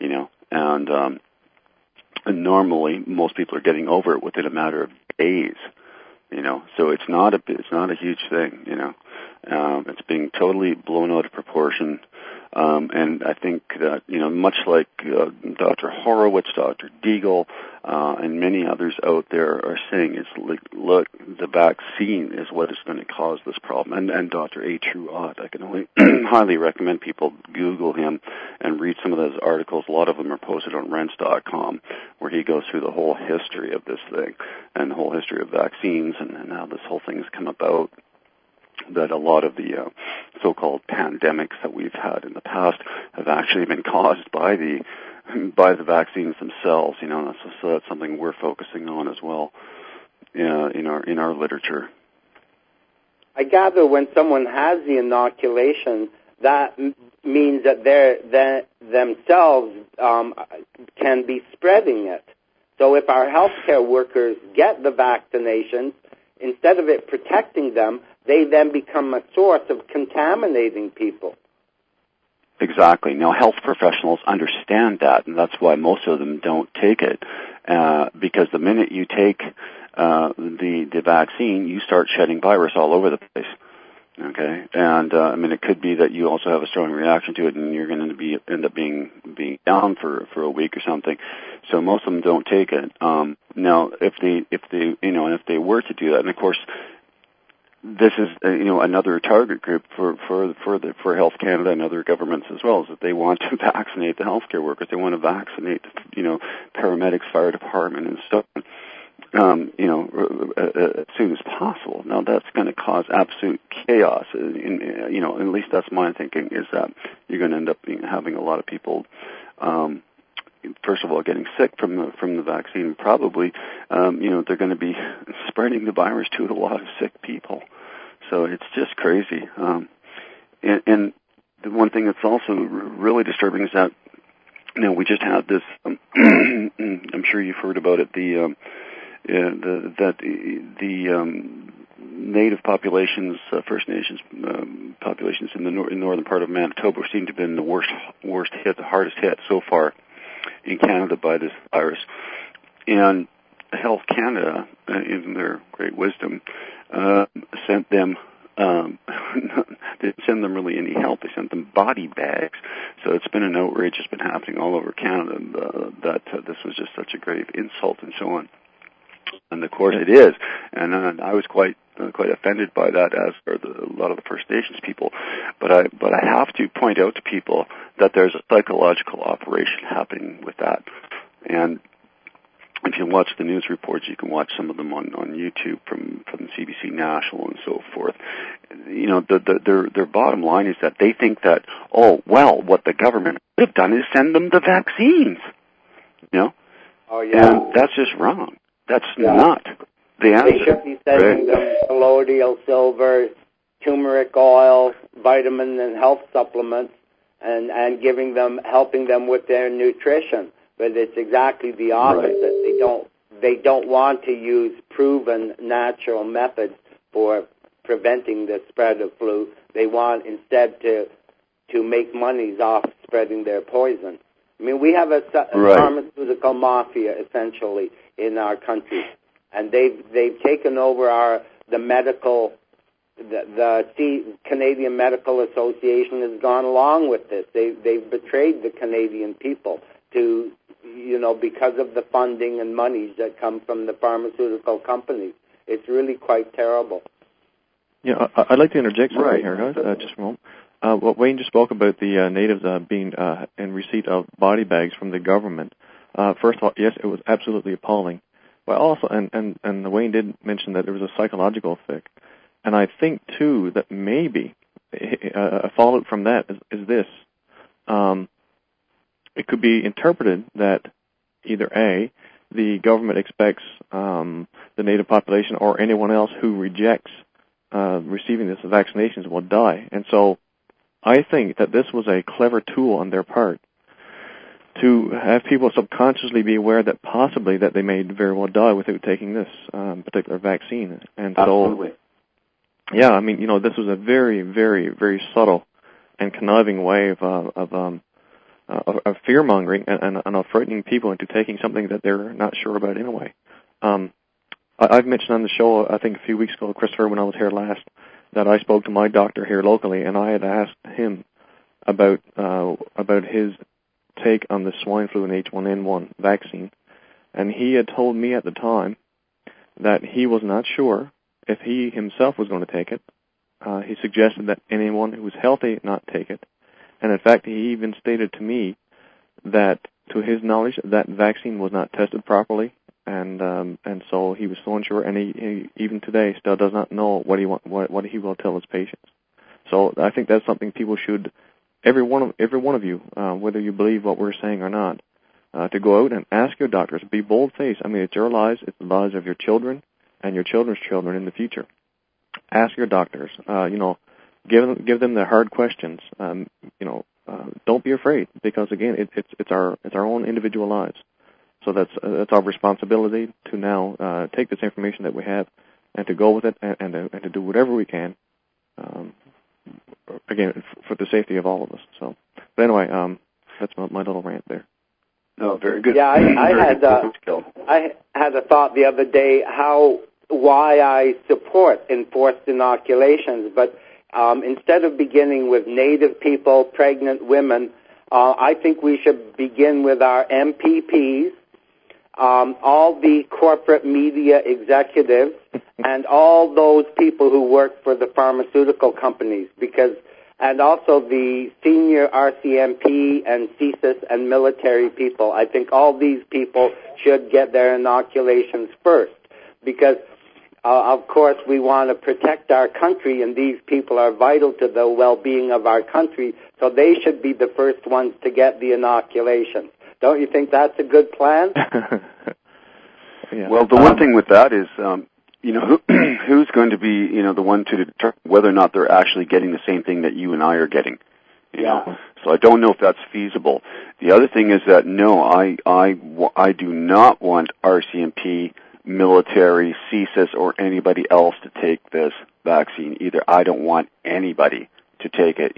and normally most people are getting over it within a matter of days. So it's not a huge thing. It's being totally blown out of proportion, and I think that much like Dr. Horowitz, Dr. Deagle, and many others out there are saying, is look, the vaccine is what is going to cause this problem. And Dr. A. True Ott, I can only highly recommend people Google him and read some of those articles. A lot of them are posted on Rense.com, where he goes through the whole history of this thing and the whole history of vaccines and how this whole thing's come about. That a lot of the so-called pandemics that we've had in the past have actually been caused by the vaccines themselves. So that's something we're focusing on as well in our literature. I gather when someone has the inoculation, that means that they themselves can be spreading it. So if our healthcare workers get the vaccinations, instead of it protecting them, they then become a source of contaminating people. Exactly. Now, health professionals understand that, and that's why most of them don't take it, because the minute you take the vaccine, you start shedding virus all over the place. Okay, and it could be that you also have a strong reaction to it, and you're going to end up being down for a week or something. So most of them don't take it. Now, if they were to do that, and of course, this is another target group for Health Canada and other governments as well, is that they want to vaccinate the healthcare workers. They want to vaccinate paramedics, fire department, and stuff. As soon as possible. Now that's going to cause absolute chaos. At least that's my thinking, is that you're going to end up having a lot of people, first of all, getting sick from the vaccine. Probably, they're going to be spreading the virus to a lot of sick people. So it's just crazy. And the one thing that's also really disturbing is that, we just had this. I'm sure you've heard about it. The native populations, First Nations populations in the northern part of Manitoba seem to have been the worst hit, the hardest hit so far in Canada by this virus. And Health Canada, in their great wisdom, sent them. They didn't send them really any help. They sent them body bags. So it's been an outrage. It's been happening all over Canada that this was just such a grave insult and so on. And of course it is, and I was quite offended by that, as are a lot of the First Nations people. But I have to point out to people that there's a psychological operation happening with that. And if you watch the news reports, you can watch some of them on YouTube from CBC National and so forth. Their bottom line is that they think that, what the government would have done is send them the vaccines. Oh yeah. And that's just wrong. That's not the answer. They should be sending them colloidal silver, turmeric oil, vitamin and health supplements, and helping them with their nutrition. But it's exactly the opposite. Right. They don't want to use proven natural methods for preventing the spread of flu. They want instead to make monies off spreading their poison. I mean, we have a Right. pharmaceutical mafia essentially in our country, and they've taken over the medical. The Canadian Medical Association has gone along with this. They've betrayed the Canadian people to, because of the funding and monies that come from the pharmaceutical companies. It's really quite terrible. Yeah, I'd like to interject something here, guys, just for a moment. What Wayne just spoke about the natives being in receipt of body bags from the government. First of all, yes, it was absolutely appalling. But also, and Wayne did mention that there was a psychological effect. And I think, too, that maybe a fallout from that is this. It could be interpreted that either A, the government expects the native population or anyone else who rejects receiving this vaccinations will die. And so I think that this was a clever tool on their part to have people subconsciously be aware that possibly that they may very well die without taking this particular vaccine. And Absolutely. So, yeah, I mean, this was a very, very, very subtle and conniving way of fear-mongering and of frightening people into taking something that they're not sure about anyway. I've mentioned on the show, I think a few weeks ago, Christopher, when I was here last, that I spoke to my doctor here locally, and I had asked him about his take on the swine flu and H1N1 vaccine, and he had told me at the time that he was not sure if he himself was going to take it. He suggested that anyone who was healthy not take it, and in fact, he even stated to me that, to his knowledge, that vaccine was not tested properly, and so he was so unsure, and he even today still does not know what he will tell his patients. So I think that's something people should, every one of you, whether you believe what we're saying or not, to go out and ask your doctors. Be bold-faced. I mean, it's your lives, it's the lives of your children and your children's children in the future. Ask your doctors. Give them the hard questions. Don't be afraid, because again, it's our own individual lives. So that's our responsibility to now take this information that we have and to go with it and to do whatever we can. Again, for the safety of all of us. So, but anyway, that's my little rant there. No, very good. Yeah, I had a thought the other day why I support enforced inoculations, but instead of beginning with Native people, pregnant women, I think we should begin with our MPPs, all the corporate media executives, and all those people who work for the pharmaceutical companies, and also the senior RCMP and CSIS and military people. I think all these people should get their inoculations first, because of course, we want to protect our country, and these people are vital to the well-being of our country, so they should be the first ones to get the inoculation. Don't you think that's a good plan? Yeah. Well, the one thing with that is, who's going to be, the one to determine whether or not they're actually getting the same thing that you and I are getting. You know? So I don't know if that's feasible. The other thing is that, no, I do not want RCMP, military, CSIS, or anybody else to take this vaccine either. I don't want anybody to take it,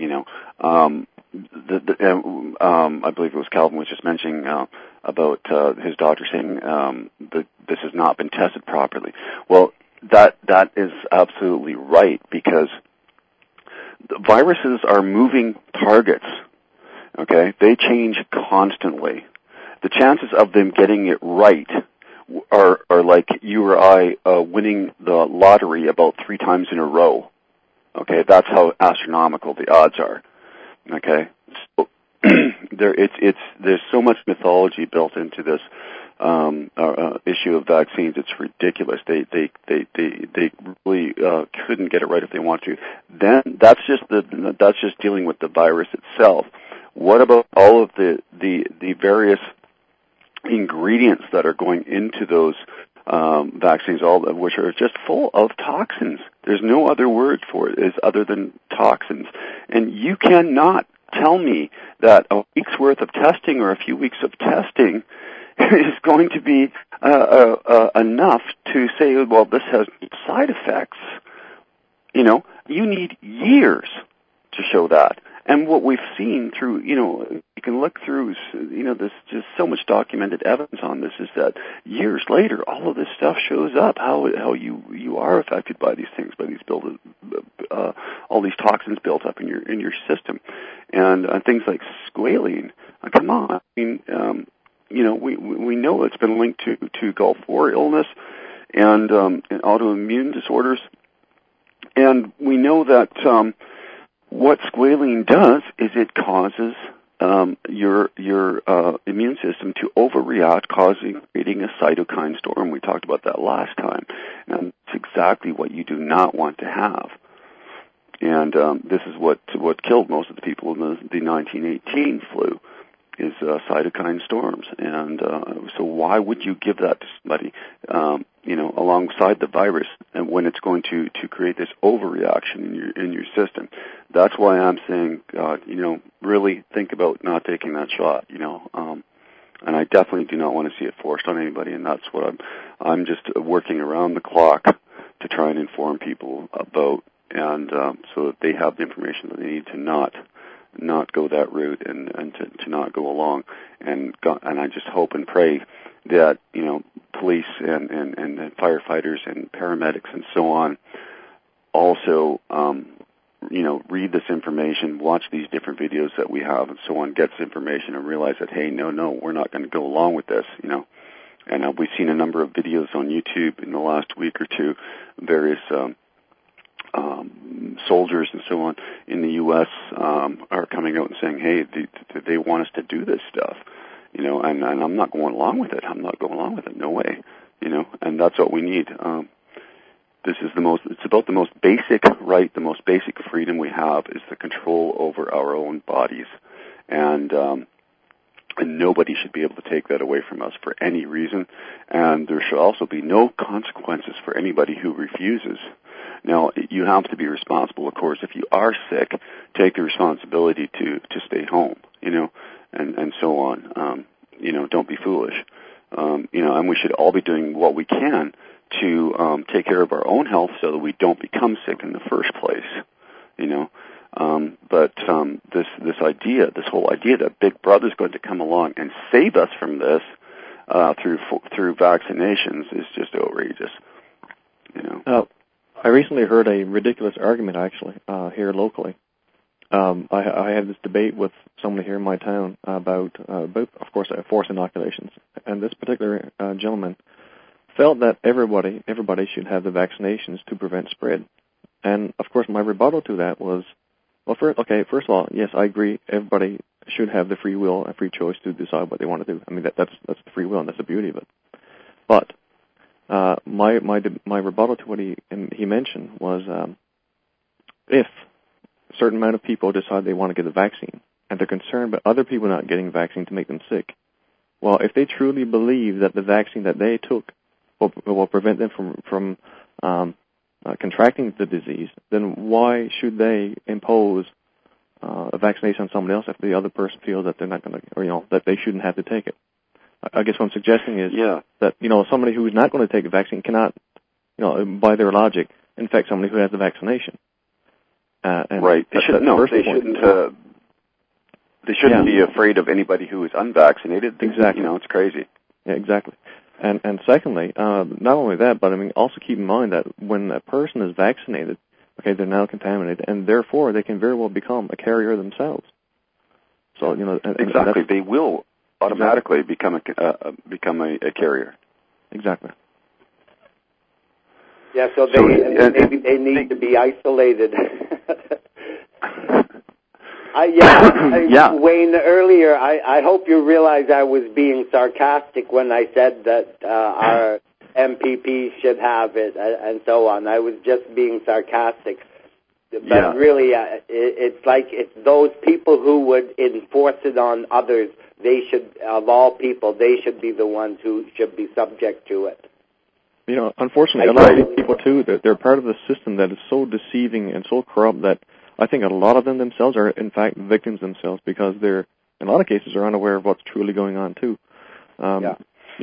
I believe it was Calvin was just mentioning about his doctor saying that this has not been tested properly. Well, that is absolutely right, because the viruses are moving targets. Okay, they change constantly. The chances of them getting it right are like you or I winning the lottery about 3 times in a row. Okay, that's how astronomical the odds are. Okay, so there's so much mythology built into this issue of vaccines. It's ridiculous. They really couldn't get it right if they want to. Then that's just dealing with the virus itself. What about all of the various ingredients that are going into those vaccines, all of which are just full of toxins? There's no other word for it other than toxins. And you cannot tell me that a week's worth of testing or a few weeks of testing is going to be enough to say, well, this has side effects. You need years to show that. And what we've seen through, you can look through, there's just so much documented evidence on this, is that years later, all of this stuff shows up, how you are affected by these things, by these all these toxins built up in your system, and things like squalene. Come on, I mean, we know it's been linked to Gulf War illness and autoimmune disorders, and we know that what squalene does is it causes your immune system to overreact, creating a cytokine storm. We talked about that last time, and it's exactly what you do not want to have. And this is what killed most of the people in the 1918 flu, is cytokine storms. And so why would you give that to somebody, alongside the virus, and when it's going to create this overreaction in your system? That's why I'm saying, really think about not taking that shot. And I definitely do not want to see it forced on anybody. And that's what I'm just working around the clock to try and inform people about, and so that they have the information that they need to not go that route and to not go along. And I just hope and pray that police and firefighters and paramedics and so on also read this information, watch these different videos that we have and so on, get this information and realize that, hey, no, we're not going to go along with this, And we've seen a number of videos on YouTube in the last week or two, various soldiers and so on in the U.S. Are coming out and saying, hey, they want us to do this stuff, and I'm not going along with it. I'm not going along with it. No way, and that's what we need. It's about the most basic right, the most basic freedom we have is the control over our own bodies. And nobody should be able to take that away from us for any reason. And there should also be no consequences for anybody who refuses. Now, you have to be responsible, of course. If you are sick, take the responsibility to stay home, and so on. Don't be foolish. And we should all be doing what we can to take care of our own health so that we don't become sick in the first place, But this whole idea that Big Brother's going to come along and save us from this through vaccinations is just outrageous, I recently heard a ridiculous argument, actually, here locally. I had this debate with somebody here in my town about of course, forced inoculations, and this particular gentleman felt that everybody should have the vaccinations to prevent spread. And, of course, my rebuttal to that was, first of all, yes, I agree, everybody should have the free will and free choice to decide what they want to do. I mean, that's the free will, and that's the beauty of it. But my rebuttal to what he mentioned was, if a certain amount of people decide they want to get the vaccine, and they're concerned about other people not getting the vaccine to make them sick, well, if they truly believe that the vaccine that they took will prevent them from contracting the disease, then why should they impose a vaccination on somebody else if the other person feels that they're not going to, or that they shouldn't have to take it? I guess what I'm suggesting is that somebody who is not going to take a vaccine cannot, by their logic, infect somebody who has the vaccination. Right. They shouldn't be afraid of anybody who is unvaccinated. Exactly. It's crazy. Yeah, exactly. And secondly, not only that, but also keep in mind that when a person is vaccinated, they're now contaminated, and therefore they can very well become a carrier themselves. So exactly, they will automatically become a carrier. Exactly. Yeah, so maybe they need to be isolated. Wayne, earlier, I hope you realize I was being sarcastic when I said that our MPPs should have it and so on. I was just being sarcastic. But really, it's those people who would enforce it on others. They should, of all people, they should be the ones who should be subject to it. Unfortunately, a lot of these people, too, they're part of the system that is so deceiving and so corrupt that I think a lot of them themselves are, in fact, victims themselves because they're, in a lot of cases, are unaware of what's truly going on, too.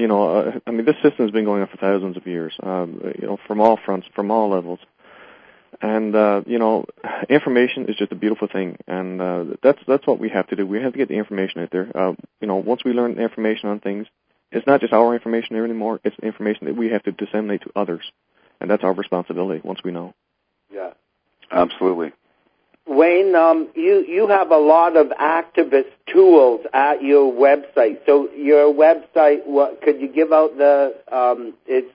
This system has been going on for thousands of years, from all fronts, from all levels. And information is just a beautiful thing, and that's what we have to do. We have to get the information out there. Once we learn information on things, it's not just our information there anymore. It's information that we have to disseminate to others, and that's our responsibility once we know. Yeah, absolutely. Wayne, you have a lot of activist tools at your website. So your website, what could you give out the? It's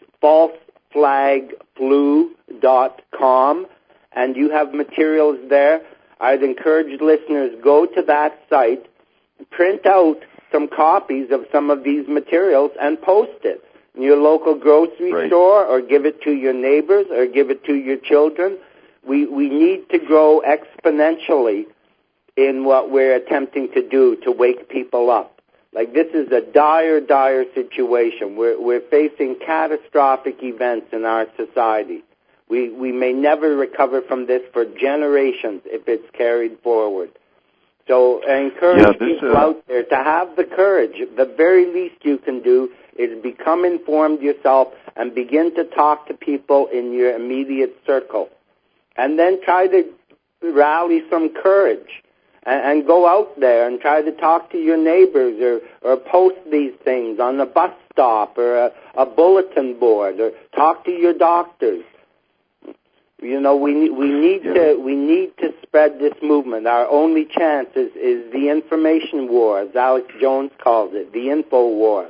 falseflagblue.com, and you have materials there. I'd encourage listeners, go to that site, print out some copies of some of these materials, and post it in your local grocery store, or give it to your neighbors, or give it to your children. We need to grow exponentially in what we're attempting to do to wake people up. Like, this is a dire, dire situation. We're facing catastrophic events in our society. We may never recover from this for generations if it's carried forward. So I encourage people out there to have the courage. The very least you can do is become informed yourself and begin to talk to people in your immediate circle. And then try to rally some courage and go out there and try to talk to your neighbors or post these things on a bus stop or a bulletin board, or talk to your doctors. We need to spread this movement. Our only chance is the information war, as Alex Jones calls it, the info war.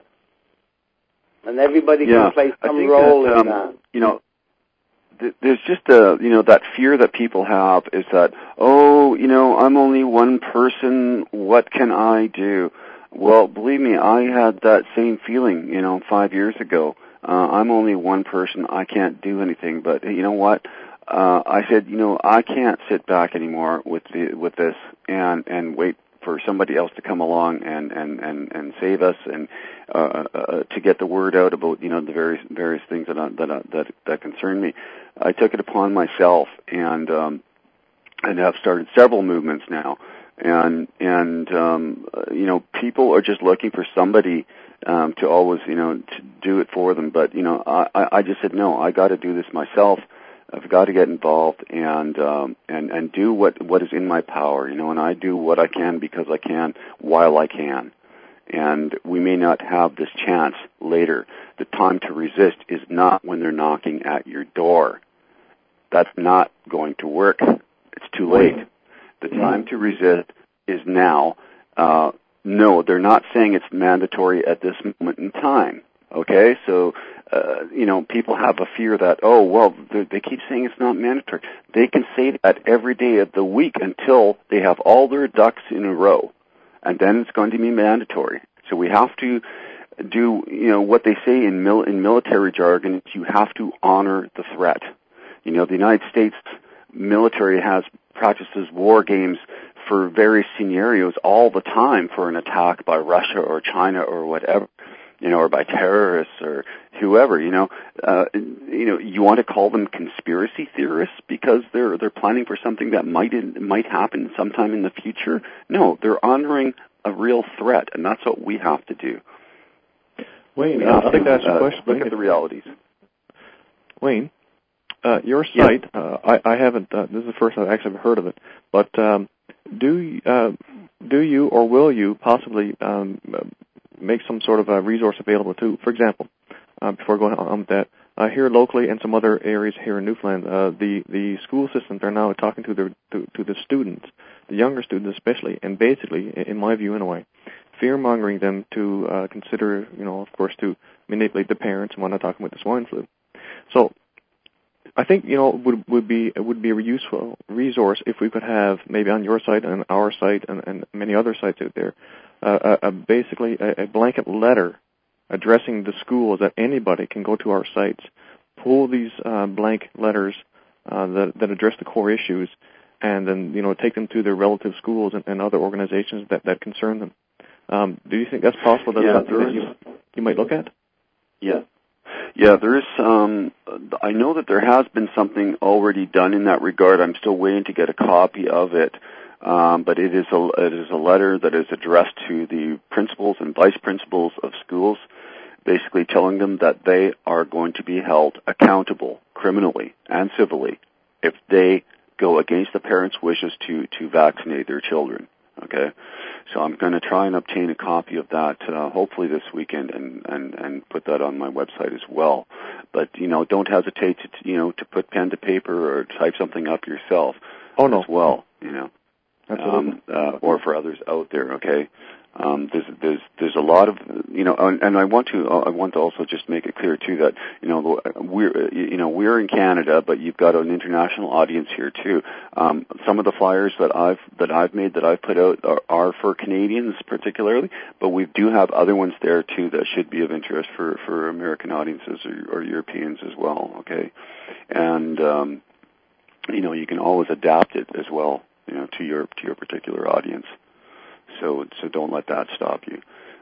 And everybody can play some role in that. There's just that fear that people have is that, I'm only one person, what can I do? Well, believe me, I had that same feeling, 5 years ago. I'm only one person, I can't do anything. But you know what? I said, I can't sit back anymore with this and wait for somebody else to come along and save us and to get the word out about the various things that concern me. I took it upon myself and have started several movements now, and people are just looking for somebody to always to do it for them. But I just said, no, I got to do this myself. I've got to get involved and do what is in my power, and I do what I can because I can while I can. And we may not have this chance later. The time to resist is not when they're knocking at your door. That's not going to work. It's too late. The time to resist is now. No, they're not saying it's mandatory at this moment in time. Okay, so people have a fear that, they keep saying it's not mandatory. They can say that every day of the week until they have all their ducks in a row, and then it's going to be mandatory. So we have to do, what they say in military jargon, you have to honor the threat. The United States military practices war games for various scenarios all the time for an attack by Russia or China or whatever. Or by terrorists or whoever, you want to call them conspiracy theorists because they're planning for something that might happen sometime in the future. No, they're honoring a real threat, and that's what we have to do. Wayne, I think that's a question. Look at the realities. Wayne, your site, I haven't, this is the first I've actually heard of it, but do you or will you possibly make some sort of a resource available to, for example, before going on with that, here locally and some other areas here in Newfoundland, the school systems are now talking to the students, the younger students especially, and basically, in my view anyway, fear-mongering them to consider, of course, to manipulate the parents when they're talking about the swine flu. So I think, it would be a useful resource if we could have, maybe on your site and our site and many other sites out there, basically a blanket letter addressing the schools that anybody can go to our sites, pull these blank letters that address the core issues, and then take them to their relative schools and other organizations that concern them. Do you think that's possible? That's something that you might look at? Yeah, there is. I know that there has been something already done in that regard. I'm still waiting to get a copy of it. But it is a letter that is addressed to the principals and vice principals of schools, basically telling them that they are going to be held accountable criminally and civilly if they go against the parents' wishes to vaccinate their children. Okay, so I'm going to try and obtain a copy of that hopefully this weekend and put that on my website as well. But don't hesitate to put pen to paper or type something up yourself. Oh no. As well, Absolutely. or for others out there. Okay. There's a lot of and I want to also just make it clear too that we're in Canada, but you've got an international audience here too. Some of the flyers that I've made that I've put out are for Canadians particularly, but we do have other ones there too that should be of interest for American audiences or Europeans as well. Okay, and you can always adapt it as well, to your particular audience. So don't let that stop you.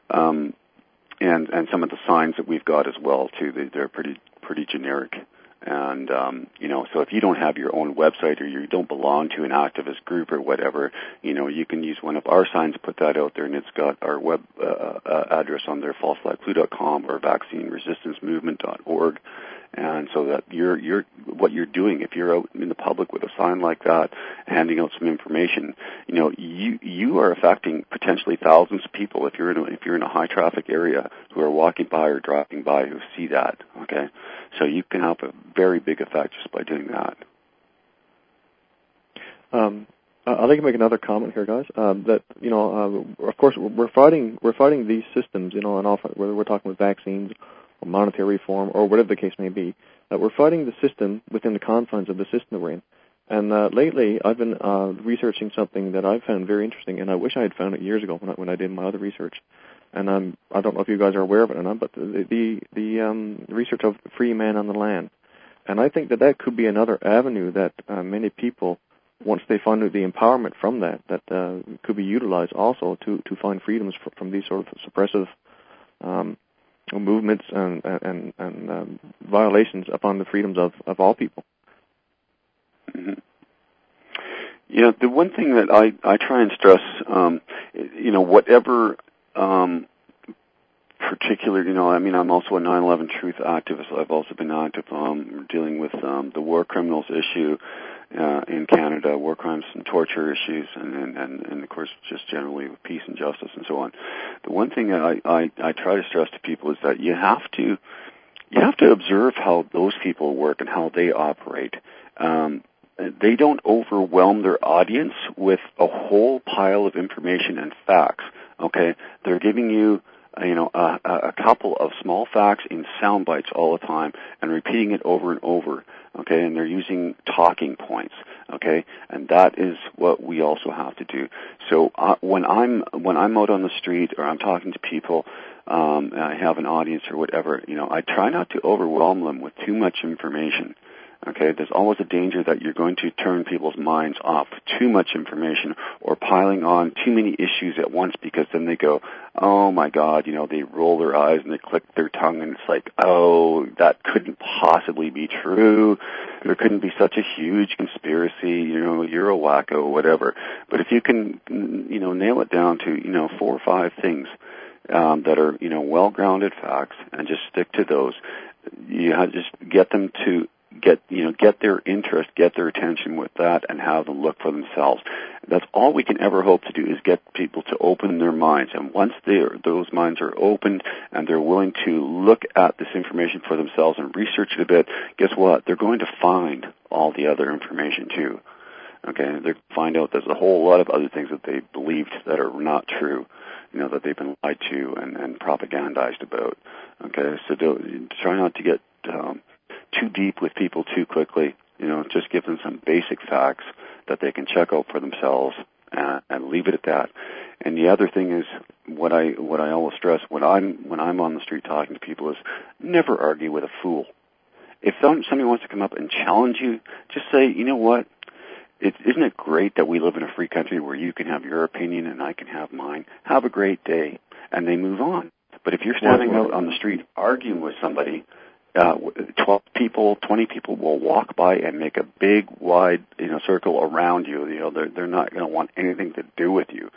And some of the signs that we've got as well too, they're pretty generic. And so if you don't have your own website or you don't belong to an activist group or whatever, you can use one of our signs, put that out there, and it's got our web address on there, falseflagflu.com or vaccineresistancemovement.org. And so that what you're doing, if you're out in the public with a sign like that, handing out some information, you are affecting potentially thousands of people if you're in a high traffic area who are walking by or driving by who see that. Okay, so you can have a very big effect just by doing that. I'd like to make another comment here, guys. That of course, we're fighting these systems, and often whether we're talking with vaccines, or monetary reform, or whatever the case may be, that we're fighting the system within the confines of the system that we're in. And lately, I've been researching something that I found very interesting, and I wish I had found it years ago when I did my other research. And I don't know if you guys are aware of it or not, but the research of free man on the land. And I think that could be another avenue that many people, once they find the empowerment from that could be utilized also to find freedoms from these sort of suppressive movements and violations upon the freedoms of all people. Mm-hmm. The one thing that I try and stress, whatever particular, I'm also a 9/11 Truth activist. I've also been active dealing with the war criminals issue in Canada, war crimes and torture issues, and of course just generally with peace and justice and so on. The one thing that I try to stress to people is that you have to observe how those people work and how they operate. They don't overwhelm their audience with a whole pile of information and facts. Okay, they're giving you a couple of small facts in sound bites all the time and repeating it over and over. Okay, and they're using talking points. Okay, and that is what we also have to do. So when I'm out on the street or I'm talking to people, and I have an audience or whatever, I try not to overwhelm them with too much information. Okay, there's always a danger that you're going to turn people's minds off too much information or piling on too many issues at once, because then they go, oh my God, they roll their eyes and they click their tongue and it's like, oh, that couldn't possibly be true. There couldn't be such a huge conspiracy, you're a wacko, whatever. But if you can, nail it down to, 4 or 5 things that are, well-grounded facts and just stick to those, you have to just get them to get their interest, get their attention with that, and have them look for themselves. That's all we can ever hope to do, is get people to open their minds. And once those minds are opened and they're willing to look at this information for themselves and research it a bit, guess what? They're going to find all the other information too. Okay, they find out there's a whole lot of other things that they believed that are not true, that they've been lied to and propagandized about. Okay, so try not to get too deep with people too quickly. Just give them some basic facts that they can check out for themselves and leave it at that. And the other thing is, what I always stress when I'm on the street talking to people is, never argue with a fool. If somebody wants to come up and challenge you, just say, you know what? Isn't it great that we live in a free country where you can have your opinion and I can have mine? Have a great day. And they move on. But if you're standing out on the street arguing with somebody, 12 people, 20 people will walk by and make a big, wide, circle around you. They're not going to want anything to do with you.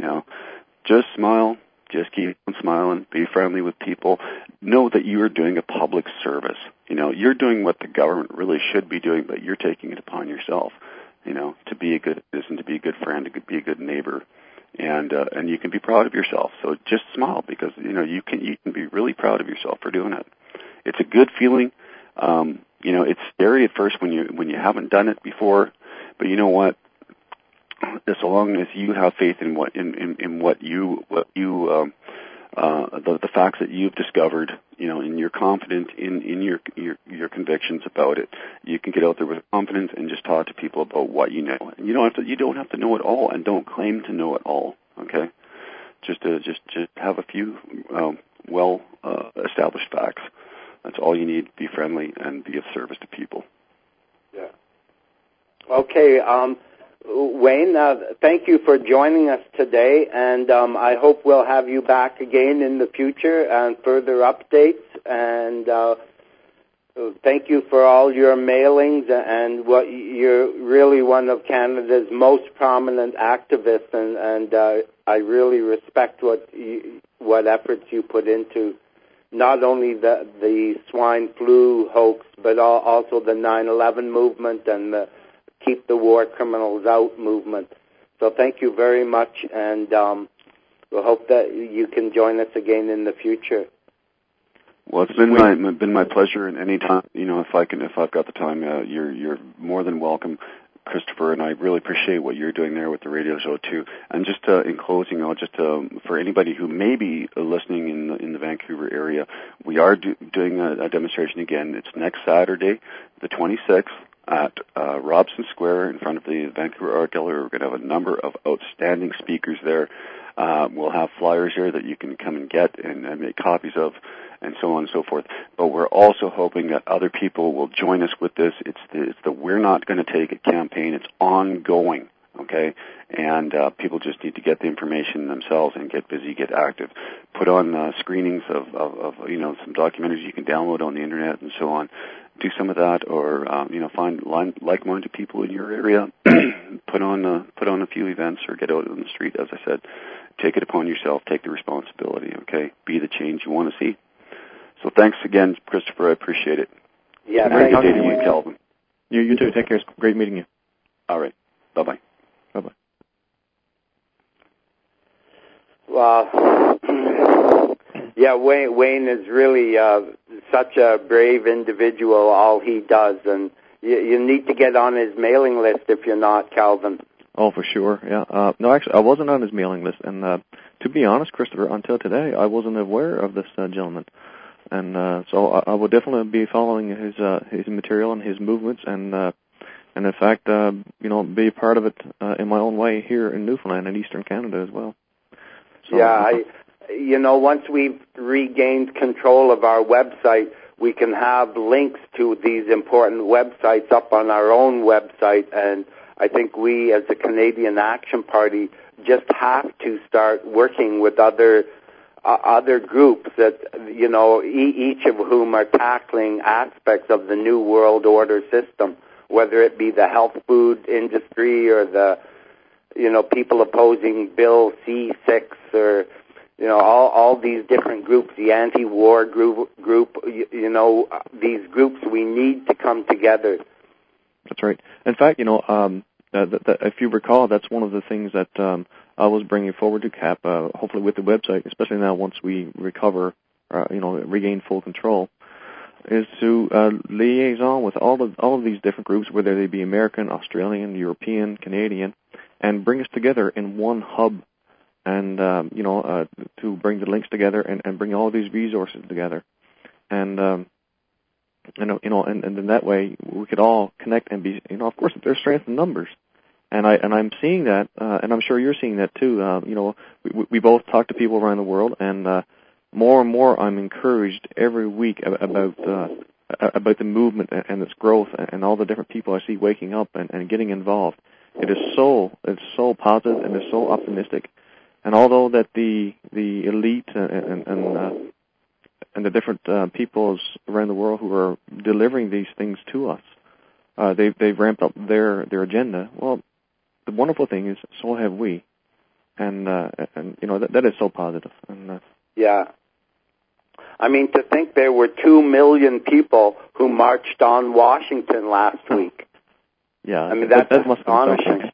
Just smile. Just keep on smiling. Be friendly with people. Know that you are doing a public service. you're doing what the government really should be doing, but you're taking it upon yourself, to be a good citizen, to be a good friend, to be a good neighbor, and you can be proud of yourself. So just smile, because you can be really proud of yourself for doing it. It's a good feeling. It's scary at first when you haven't done it before, but you know what? As long as you have faith in the facts that you've discovered, and you're confident in your convictions about it, you can get out there with confidence and just talk to people about what you know. And you don't have to know it all, and don't claim to know it all. Okay, just have a few established facts. That's all you need. Be friendly and be of service to people. Yeah. Okay. Wayne, thank you for joining us today, and I hope we'll have you back again in the future and further updates. And thank you for all your mailings, and you're really one of Canada's most prominent activists, and I really respect what efforts you put into not only the swine flu hoax, but also the 9/11 movement and the Keep the War Criminals Out movement. So thank you very much, and we'll hope that you can join us again in the future. Well, it's been my pleasure, and any time, if I've got the time, you're more than welcome, Christopher, and I really appreciate what you're doing there with the radio show too. And just in closing, I'll just for anybody who may be listening in the Vancouver area, we are doing a demonstration again. It's next Saturday, the 26th. At Robson Square in front of the Vancouver Art Gallery. We're going to have a number of outstanding speakers there. We'll have flyers here that you can come and get and make copies of, and so on and so forth. But we're also hoping that other people will join us with this. It's the We're Not Going to Take It campaign. It's ongoing, okay? And people just need to get the information themselves and get busy, get active. Put on screenings of some documentaries you can download on the internet and so on. Do some of that, or find like-minded people in your area. put on a few events, or get out on the street. As I said, take it upon yourself. Take the responsibility. Okay, be the change you want to see. So thanks again, Christopher. I appreciate it. Yeah, great day to you, Calvin. You too. Take care. It's great meeting you. All right. Bye bye. Bye bye. Well, yeah, Wayne is really such a brave individual, all he does, and you need to get on his mailing list if you're not, Calvin. Oh, for sure, yeah. No, actually, I wasn't on his mailing list, and to be honest, Christopher, until today, I wasn't aware of this gentleman. And so I will definitely be following his material and his movements, and in fact, be a part of it in my own way here in Newfoundland and Eastern Canada as well. So, yeah, once we've regained control of our website, we can have links to these important websites up on our own website, and I think we, as the Canadian Action Party, just have to start working with other groups that, each of whom are tackling aspects of the New World Order system, whether it be the health food industry or the, people opposing Bill C-6 or, all these different groups, the anti-war group, these groups, we need to come together. That's right. In fact, if you recall, that's one of the things that I was bringing forward to CAP, hopefully with the website, especially now once we recover, regain full control, is to liaison with all of these different groups, whether they be American, Australian, European, Canadian, and bring us together in one hub, and to bring the links together and bring all these resources together, and and in that way we could all connect and be, of course, there's strength in numbers, and I'm seeing that, and I'm sure you're seeing that too. We both talk to people around the world, and more and more I'm encouraged every week about the movement and its growth and all the different people I see waking up and getting involved. It's so positive and it's so optimistic. And although that the elite and the different peoples around the world who are delivering these things to us, they've ramped up their agenda. Well, the wonderful thing is, so have we, and that is so positive. And yeah. I mean, to think there were 2 million people who marched on Washington last week. Yeah, I mean, that's must astonishing.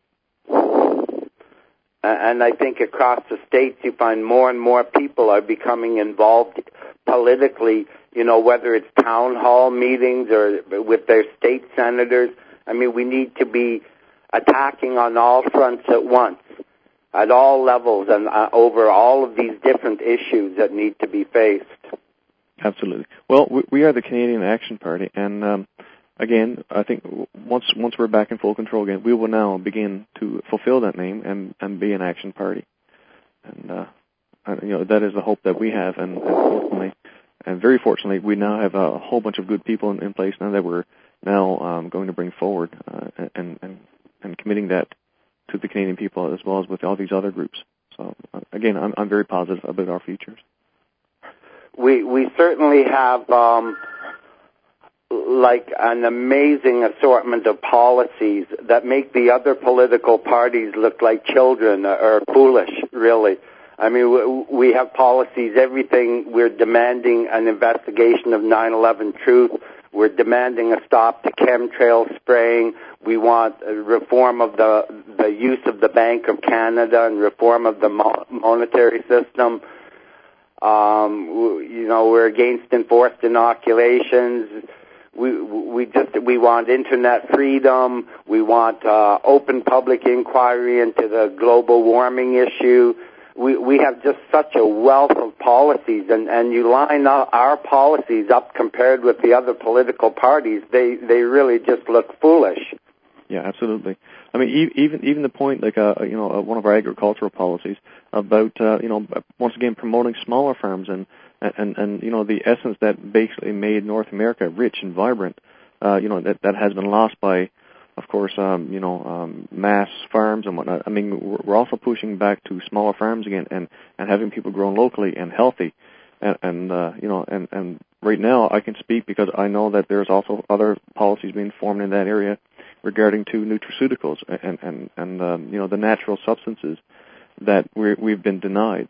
And I think across the states you find more and more people are becoming involved politically, you know, whether it's town hall meetings or with their state senators. I mean, we need to be attacking on all fronts at once, at all levels, and over all of these different issues that need to be faced. Absolutely. Well, we are the Canadian Action Party, and again, I think once we're back in full control again, we will now begin to fulfill that name and be an action party. And you know, that is the hope that we have, and fortunately, and very fortunately, we now have a whole bunch of good people in place now that we're now going to bring forward and committing that to the Canadian people as well as with all these other groups. So again, I'm very positive about our futures. We certainly have like an amazing assortment of policies that make the other political parties look like children or foolish, really. I mean, we have policies, everything. We're demanding an investigation of 9/11 truth. We're demanding a stop to chemtrail spraying. We want a reform of the use of the Bank of Canada and reform of the monetary system. You know, we're against enforced inoculations. We want internet freedom. We want open public inquiry into the global warming issue. We have just such a wealth of policies, and you line up our policies up compared with the other political parties, they really just look foolish. Yeah, absolutely. I mean, even the point, like you know, one of our agricultural policies about you know, once again promoting smaller farms and you know, the essence that basically made North America rich and vibrant, you know, that has been lost by, of course, you know, mass farms and whatnot. I mean, we're also pushing back to smaller farms again and having people grown locally and healthy. And you know, and right now I can speak because I know that there's also other policies being formed in that area regarding to nutraceuticals and you know, the natural substances that we've been denied.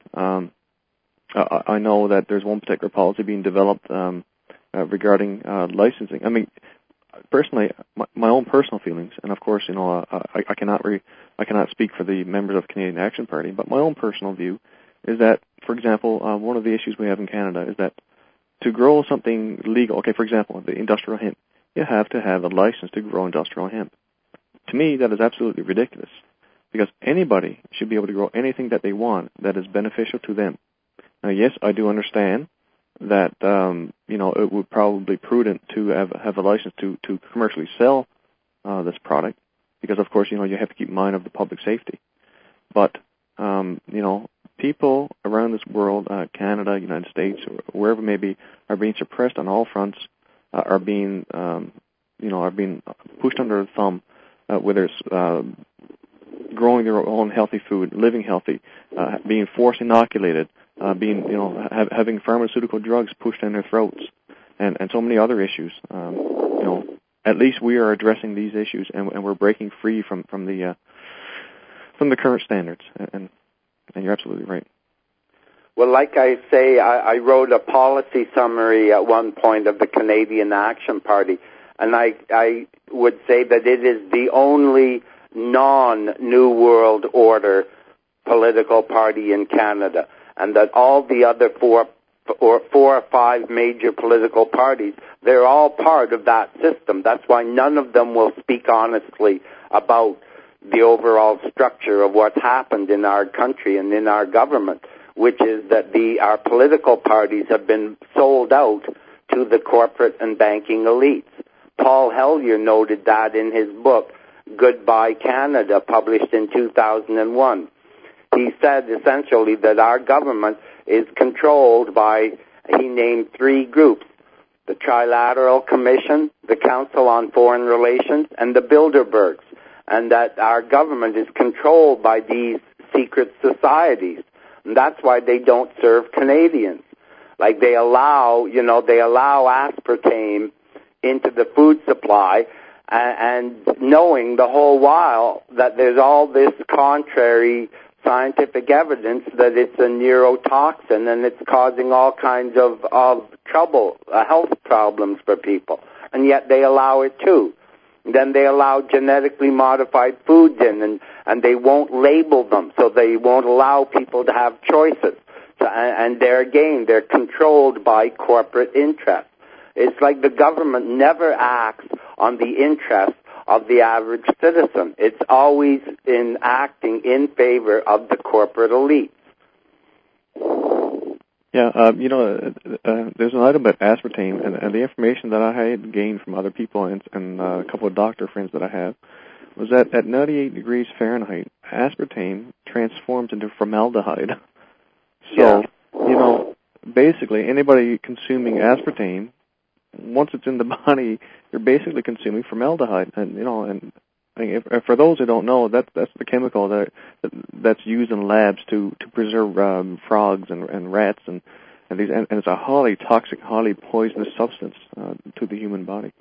I know that there's one particular policy being developed regarding licensing. I mean, personally, my own personal feelings, and of course, you know, I cannot speak for the members of the Canadian Action Party, but my own personal view is that, for example, one of the issues we have in Canada is that to grow something legal, okay, for example, the industrial hemp, you have to have a license to grow industrial hemp. To me, that is absolutely ridiculous, because anybody should be able to grow anything that they want that is beneficial to them. Now, yes, I do understand that you know, it would probably be prudent to have a license to commercially sell this product, because of course, you know, you have to keep in mind of the public safety. But you know, people around this world, Canada, United States, or wherever it may be, are being suppressed on all fronts, are being you know, are being pushed under the thumb, whether it's growing their own healthy food, living healthy, being force inoculated, being, you know, having pharmaceutical drugs pushed in their throats, and so many other issues. You know, at least we are addressing these issues, and we're breaking free from the current standards. And you're absolutely right. Well, like I say, I wrote a policy summary at one point of the Canadian Action Party, and I would say that it is the only non-New World Order political party in Canada, and that all the other four or five major political parties, they're all part of that system. That's why none of them will speak honestly about the overall structure of what's happened in our country and in our government, which is that our political parties have been sold out to the corporate and banking elites. Paul Hellyer noted that in his book, Goodbye Canada, published in 2001. He said essentially that our government is controlled by, he named three groups: the Trilateral Commission, the Council on Foreign Relations, and the Bilderbergs, and that our government is controlled by these secret societies. And that's why they don't serve Canadians. Like they allow aspartame into the food supply, and knowing the whole while that there's all this contrary scientific evidence that it's a neurotoxin and it's causing all kinds of trouble, health problems for people, and yet they allow it too. Then they allow genetically modified foods in, and they won't label them, so they won't allow people to have choices. So, and they're controlled by corporate interests. It's like the government never acts on the interest of the average citizen. It's always acting in favor of the corporate elites. Yeah, there's an item about aspartame, and the information that I had gained from other people and a couple of doctor friends that I have was that at 98 degrees Fahrenheit, aspartame transforms into formaldehyde. So, basically, anybody consuming aspartame, once it's in the body, you're basically consuming formaldehyde, and for those who don't know, that's the chemical that's used in labs to preserve frogs and rats and it's a highly toxic, highly poisonous substance to the human body.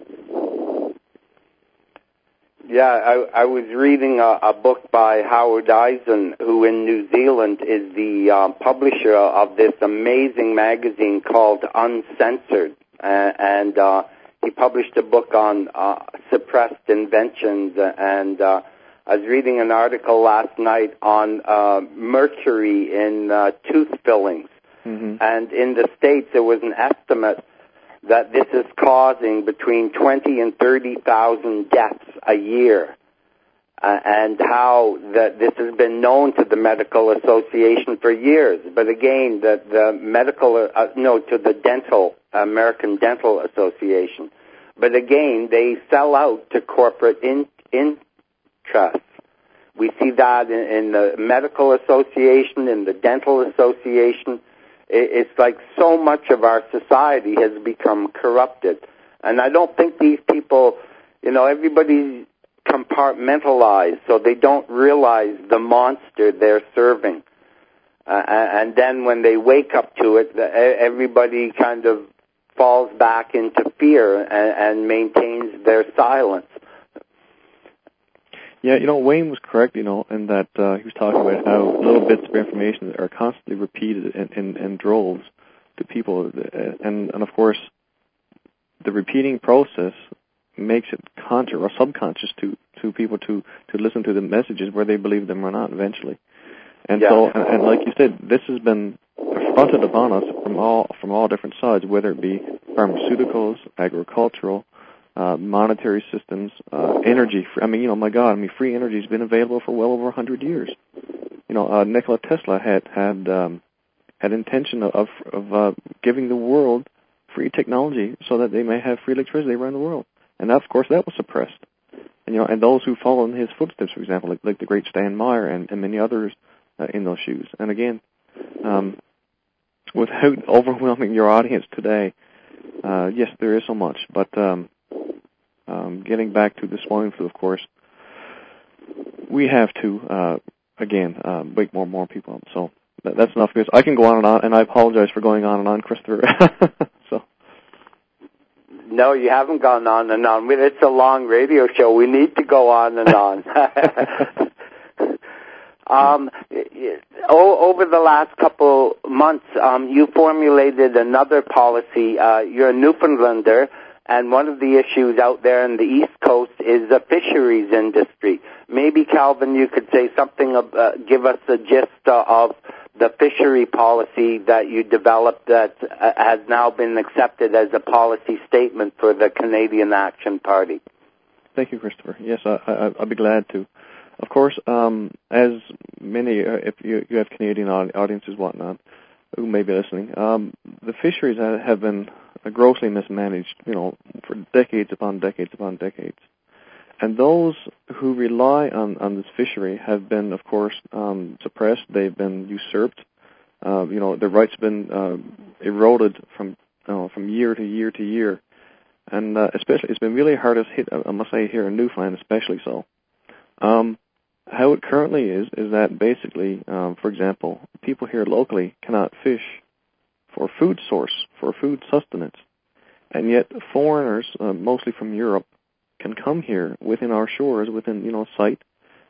Yeah, I was reading a book by Howard Eisen, who in New Zealand is the publisher of this amazing magazine called Uncensored, and he published a book on suppressed inventions, and I was reading an article last night on mercury in tooth fillings. Mm-hmm. And in the States, there was an estimate that this is causing between 20 and 30,000 deaths a year, and how that this has been known to the Medical Association for years. But again, the to the American Dental Association. But again, they sell out to corporate interests. We see that in the Medical Association, in the Dental Association. It's like so much of our society has become corrupted. And I don't think these people, everybody's compartmentalized, so they don't realize the monster they're serving. And then when they wake up to it, everybody kind of falls back into fear and maintains their silence. Yeah, Wayne was correct, in that he was talking about how little bits of information are constantly repeated in droves to people. And of course, the repeating process makes it conscious or subconscious to people to listen to the messages where they believe them or not eventually. And so, and like you said, this has been fronted upon us from all different sides, whether it be pharmaceuticals, agricultural, monetary systems, energy. Free energy has been available for well over 100 years. Nikola Tesla had intention of giving the world free technology so that they may have free electricity around the world, and of course that was suppressed. And those who follow in his footsteps, for example, like the great Stan Meyer and many others in those shoes. And again, without overwhelming your audience today, yes, there is so much, but. Getting back to the swine flu, of course, we have to, wake more people up. So that's enough, because I can go on, and I apologize for going on and on, Christopher. So. No, you haven't gone on and on. It's a long radio show. We need to go on and on. Over the last couple months, you formulated another policy. You're a Newfoundlander. And one of the issues out there in the East Coast is the fisheries industry. Maybe, Calvin, you could say something, give us a gist of the fishery policy that you developed that has now been accepted as a policy statement for the Canadian Action Party. Thank you, Christopher. Yes, I'll be glad to. Of course, as many, if you have Canadian audiences, whatnot, who may be listening, the fisheries have been grossly mismanaged, for decades upon decades upon decades. And those who rely on this fishery have been, of course, suppressed. They've been usurped. Their rights have been eroded from year to year to year. And especially, it's been really hard to hit, I must say, here in Newfoundland especially so. How it currently is that basically, for example, people here locally cannot fish for food source, for food sustenance. And yet foreigners, mostly from Europe, can come here within our shores, within, sight,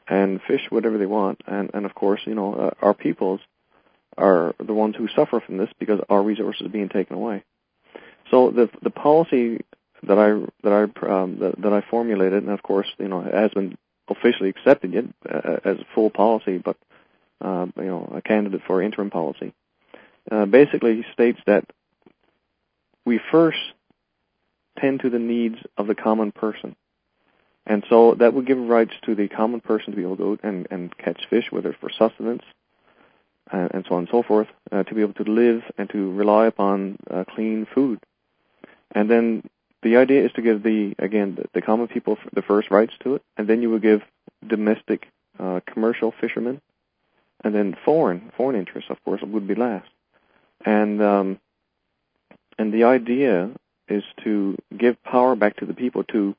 and fish whatever they want. And of course, our peoples are the ones who suffer from this because our resources are being taken away. So the policy that I formulated, and of course, it has been officially accepted yet as a full policy, but a candidate for interim policy, basically states that we first tend to the needs of the common person. And so that would give rights to the common person to be able to go and catch fish, whether it's for sustenance, and so on and so forth, to be able to live and to rely upon clean food. And then the idea is to give the common people the first rights to it, and then you would give domestic commercial fishermen, and then foreign interests, of course, would be last. And the idea is to give power back to the people to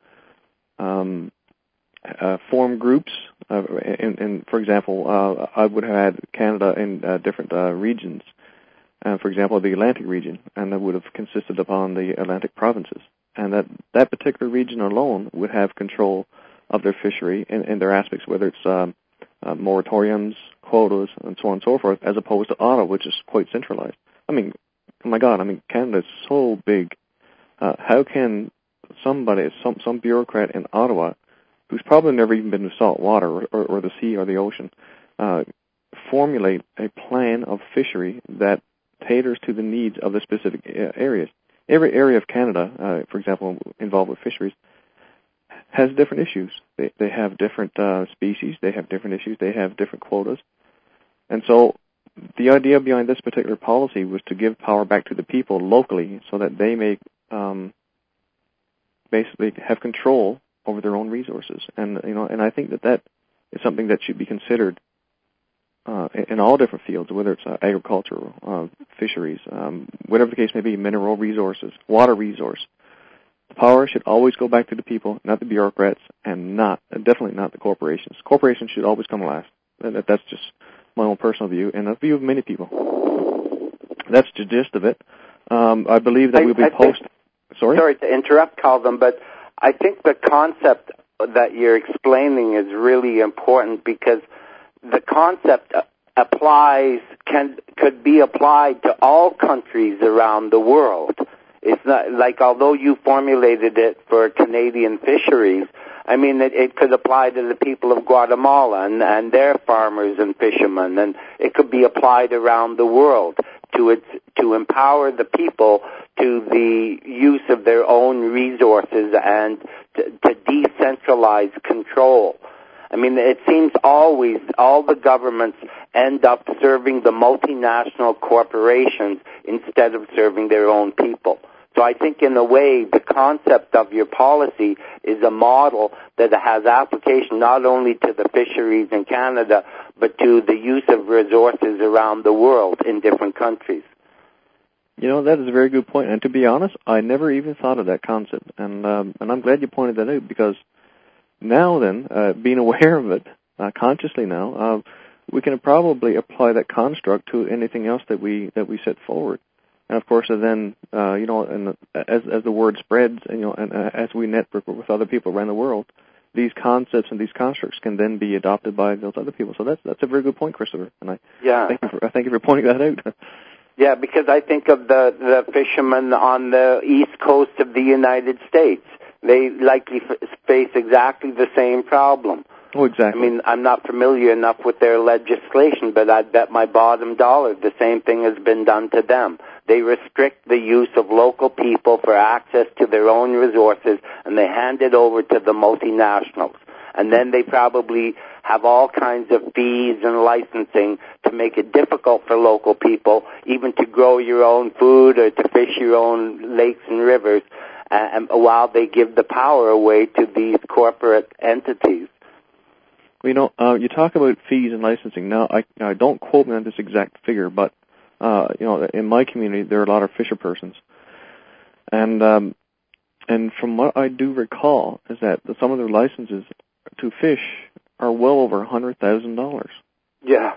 form groups. And for example, I would have had Canada in different regions. For example, the Atlantic region, and that would have consisted upon the Atlantic provinces. And that particular region alone would have control of their fishery in their aspects, whether it's moratoriums, quotas, and so on and so forth, as opposed to Ottawa, which is quite centralized. I mean, oh my God, Canada is so big. How can somebody, some bureaucrat in Ottawa, who's probably never even been to salt water or the sea or the ocean, formulate a plan of fishery that caters to the needs of the specific areas? Every area of Canada, for example, involved with fisheries, has different issues. They have different species. They have different issues. They have different quotas. And so the idea behind this particular policy was to give power back to the people locally so that they may basically have control over their own resources. And I think that is something that should be considered in all different fields, whether it's agriculture, fisheries, whatever the case may be, mineral resources, water resource. The power should always go back to the people, not the bureaucrats, and definitely not the corporations. Corporations should always come last. That's just my own personal view, and a view of many people. That's the gist of it. I believe that we'll be Sorry to interrupt, Calvin, but I think the concept that you're explaining is really important, because the concept could be applied to all countries around the world. It's not like, although you formulated it for Canadian fisheries, it could apply to the people of Guatemala and their farmers and fishermen, and it could be applied around the world to empower the people to the use of their own resources and to decentralize control. It seems always all the governments end up serving the multinational corporations instead of serving their own people. So I think in a way the concept of your policy is a model that has application not only to the fisheries in Canada, but to the use of resources around the world in different countries. That is a very good point. And to be honest, I never even thought of that concept. And I'm glad you pointed that out, because now then, being aware of it consciously now, we can probably apply that construct to anything else that we set forward. And of course, then and as the word spreads, and as we network with other people around the world, these concepts and these constructs can then be adopted by those other people. So that's a very good point, Christopher. And I thank you for pointing that out. Yeah, because I think of the fishermen on the east coast of the United States. They likely face exactly the same problem. Oh, exactly. I'm not familiar enough with their legislation, but I bet my bottom dollar the same thing has been done to them. They restrict the use of local people for access to their own resources, and they hand it over to the multinationals. And then they probably have all kinds of fees and licensing to make it difficult for local people even to grow your own food or to fish your own lakes and rivers, while they give the power away to these corporate entities. Well, you talk about fees and licensing. Now, I don't quote me on this exact figure, but in my community there are a lot of fisher persons, and from what I do recall is that some of their licenses to fish are well over $100,000. Yeah.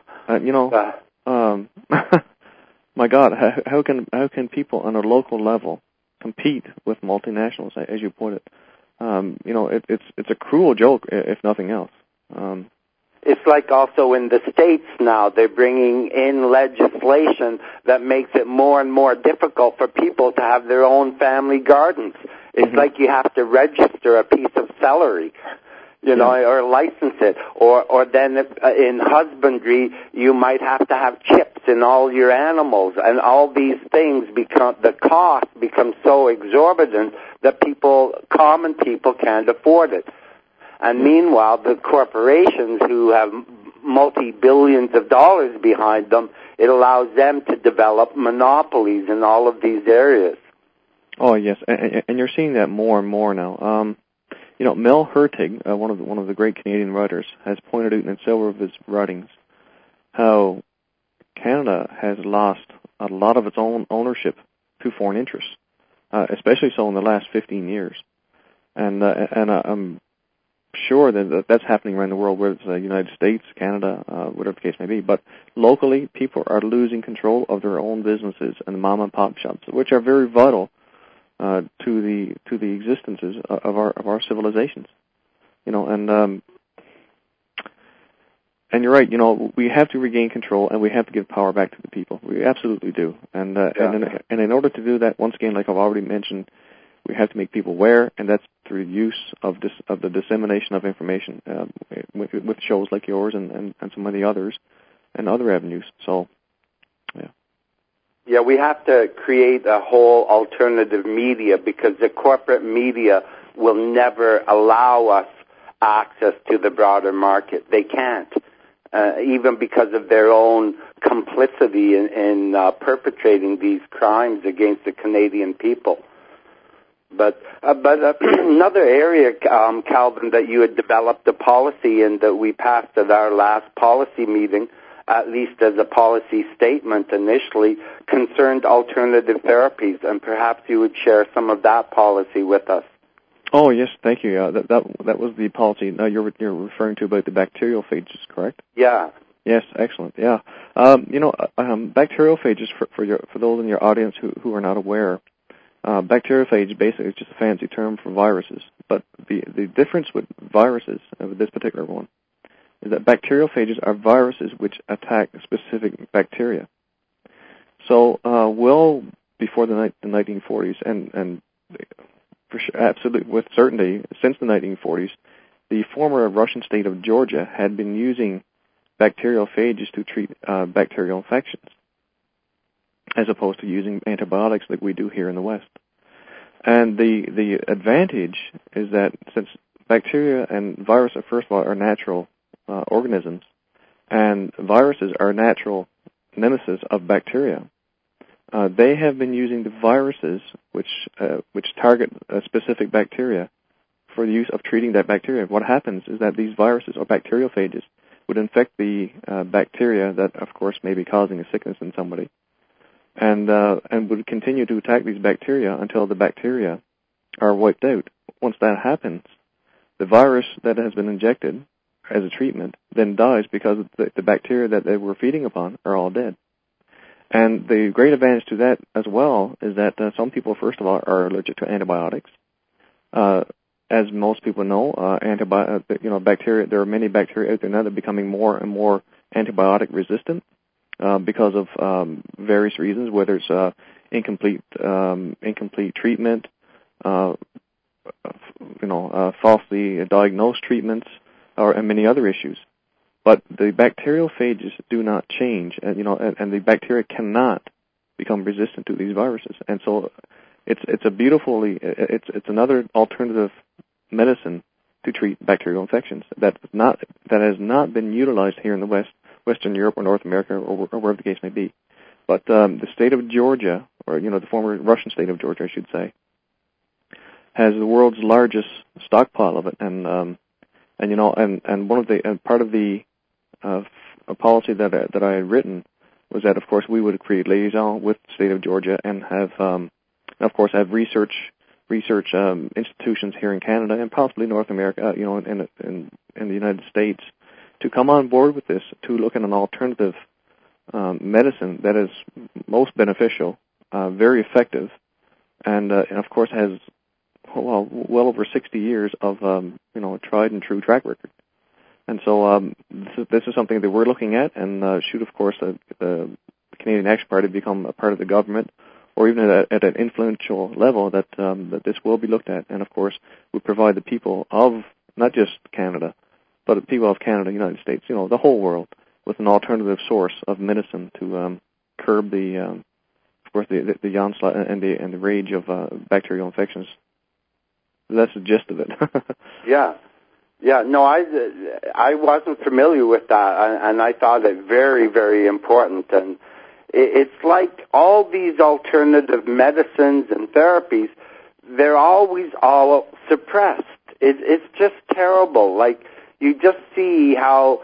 My God, how can people on a local level compete with multinationals, as you put it? It's a cruel joke, if nothing else. It's like also in the States now, they're bringing in legislation that makes it more and more difficult for people to have their own family gardens. It's like you have to register a piece of celery, or license it. Or then in husbandry, you might have to have chips in all your animals. And all these things the cost becomes so exorbitant that common people can't afford it. And meanwhile, the corporations who have multi-billions of dollars behind them, it allows them to develop monopolies in all of these areas. Oh, yes, and you're seeing that more and more now. Mel Hurtig, one of the great Canadian writers, has pointed out in several of his writings how Canada has lost a lot of its own ownership to foreign interests, especially so in the last 15 years. And I'm sure that that's happening around the world, whether it's the United States, Canada, whatever the case may be. But locally, people are losing control of their own businesses and mom and pop shops, which are very vital to the existences of our civilizations. And you're right. We have to regain control, and we have to give power back to the people. We absolutely do. And in order to do that, once again, like I've already mentioned, we have to make people aware, and that's through use of the dissemination of information with shows like yours and some of the others and other avenues. So, yeah. Yeah, we have to create a whole alternative media because the corporate media will never allow us access to the broader market. They can't, even because of their own complicity in perpetrating these crimes against the Canadian people. But another area, Calvin, that you had developed a policy and that we passed at our last policy meeting, at least as a policy statement initially, concerned alternative therapies, and perhaps you would share some of that policy with us. Oh, yes, thank you. That was the policy. Now you're referring to about the bacteriophages, correct? Yeah. Yes, excellent. Yeah. Bacteriophages, for those in your audience who are not aware, bacteriophage basically is just a fancy term for viruses. But the difference with viruses, with this particular one, is that bacteriophages are viruses which attack specific bacteria. So, well before the 1940s, and for sure, absolutely with certainty, since the 1940s, the former Russian state of Georgia had been using bacteriophages to treat bacterial infections, as opposed to using antibiotics like we do here in the West. And the advantage is that since bacteria and viruses, first of all, are natural organisms, and viruses are natural nemesis of bacteria, they have been using the viruses which target a specific bacteria for the use of treating that bacteria. What happens is that these viruses or bacteriophages would infect the bacteria that, of course, may be causing a sickness in somebody, and would continue to attack these bacteria until the bacteria are wiped out. Once that happens, the virus that has been injected as a treatment then dies because the bacteria that they were feeding upon are all dead. And the great advantage to that as well is that some people, first of all, are allergic to antibiotics. As most people know, bacteria. There are many bacteria out there now that are becoming more and more antibiotic resistant because of various reasons, whether it's incomplete treatment, falsely diagnosed treatments, and many other issues. But the bacteriophages do not change, and the bacteria cannot become resistant to these viruses. And so, it's it's another alternative medicine to treat bacterial infections that has not been utilized here in the Western Europe or North America or wherever the case may be. But the state of Georgia, or the former Russian state of Georgia, I should say, has the world's largest stockpile of it, and one of the part of the a policy that I had written was that, of course, we would create liaison with the state of Georgia and have, of course, have research institutions here in Canada and possibly North America, in the United States, to come on board with this, to look at an alternative medicine that is most beneficial, very effective, and of course has well over 60 years of tried and true track record. And so this is something that we're looking at, and should, of course, the Canadian Action Party become a part of the government, or even at an influential level, that this will be looked at. And, of course, we provide the people of not just Canada, but the people of Canada, United States, the whole world, with an alternative source of medicine to curb the onslaught and the rage of bacterial infections. That's the gist of it. Yeah. No, I wasn't familiar with that, and I thought it very, very important. And it's like all these alternative medicines and therapies, they're always all suppressed. It's just terrible. Like, you just see how,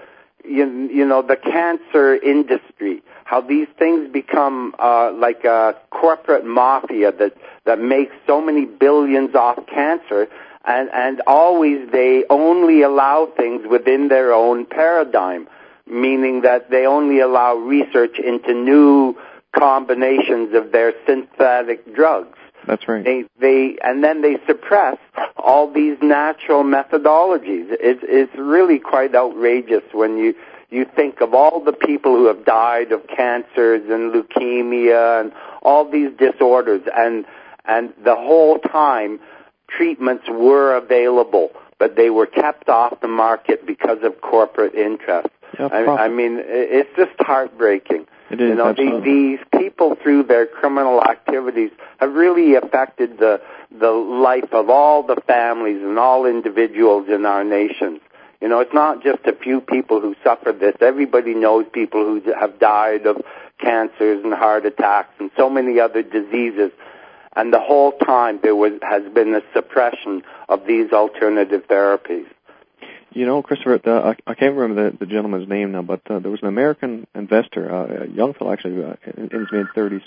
the cancer industry, how these things become like a corporate mafia that makes so many billions off cancer, and always they only allow things within their own paradigm, meaning that they only allow research into new combinations of their synthetic drugs. That's right. And then they suppress all these natural methodologies. It's really quite outrageous when you think of all the people who have died of cancers and leukemia and all these disorders, and the whole time treatments were available, but they were kept off the market because of corporate interests. Yeah, I mean, it's just heartbreaking. It is, these people, through their criminal activities, have really affected the life of all the families and all individuals in our nations. It's not just a few people who suffer this. Everybody knows people who have died of cancers and heart attacks and so many other diseases. And the whole time has been a suppression of these alternative therapies. Christopher, I can't remember the gentleman's name now, but there was an American investor, a young fellow actually, in his mid-30s.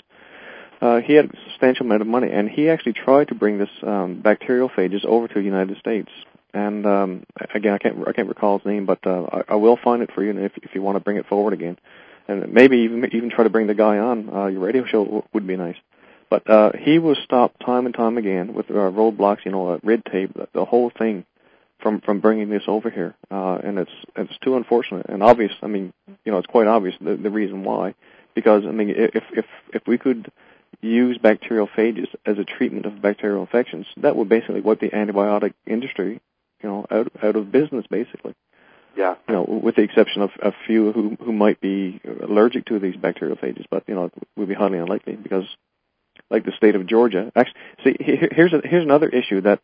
He had a substantial amount of money, and he actually tried to bring this bacteriophages over to the United States. And again, I can't recall his name, but I will find it for you, and if you want to bring it forward again, and maybe even try to bring the guy on your radio show would be nice. But he was stopped time and time again with roadblocks, red tape, the whole thing, from bringing this over here, and it's too unfortunate and obvious. I mean, it's quite obvious the reason why, because I mean, if we could use bacteriophages as a treatment of bacterial infections, that would basically wipe the antibiotic industry, out of business, basically. Yeah. With the exception of a few who might be allergic to these bacteriophages, but it would be highly unlikely because, like the state of Georgia. Actually, see, here's another issue that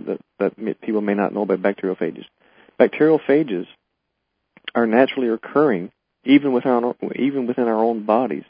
people may not know about bacteriophages. Bacteriophages are naturally occurring even within our own bodies.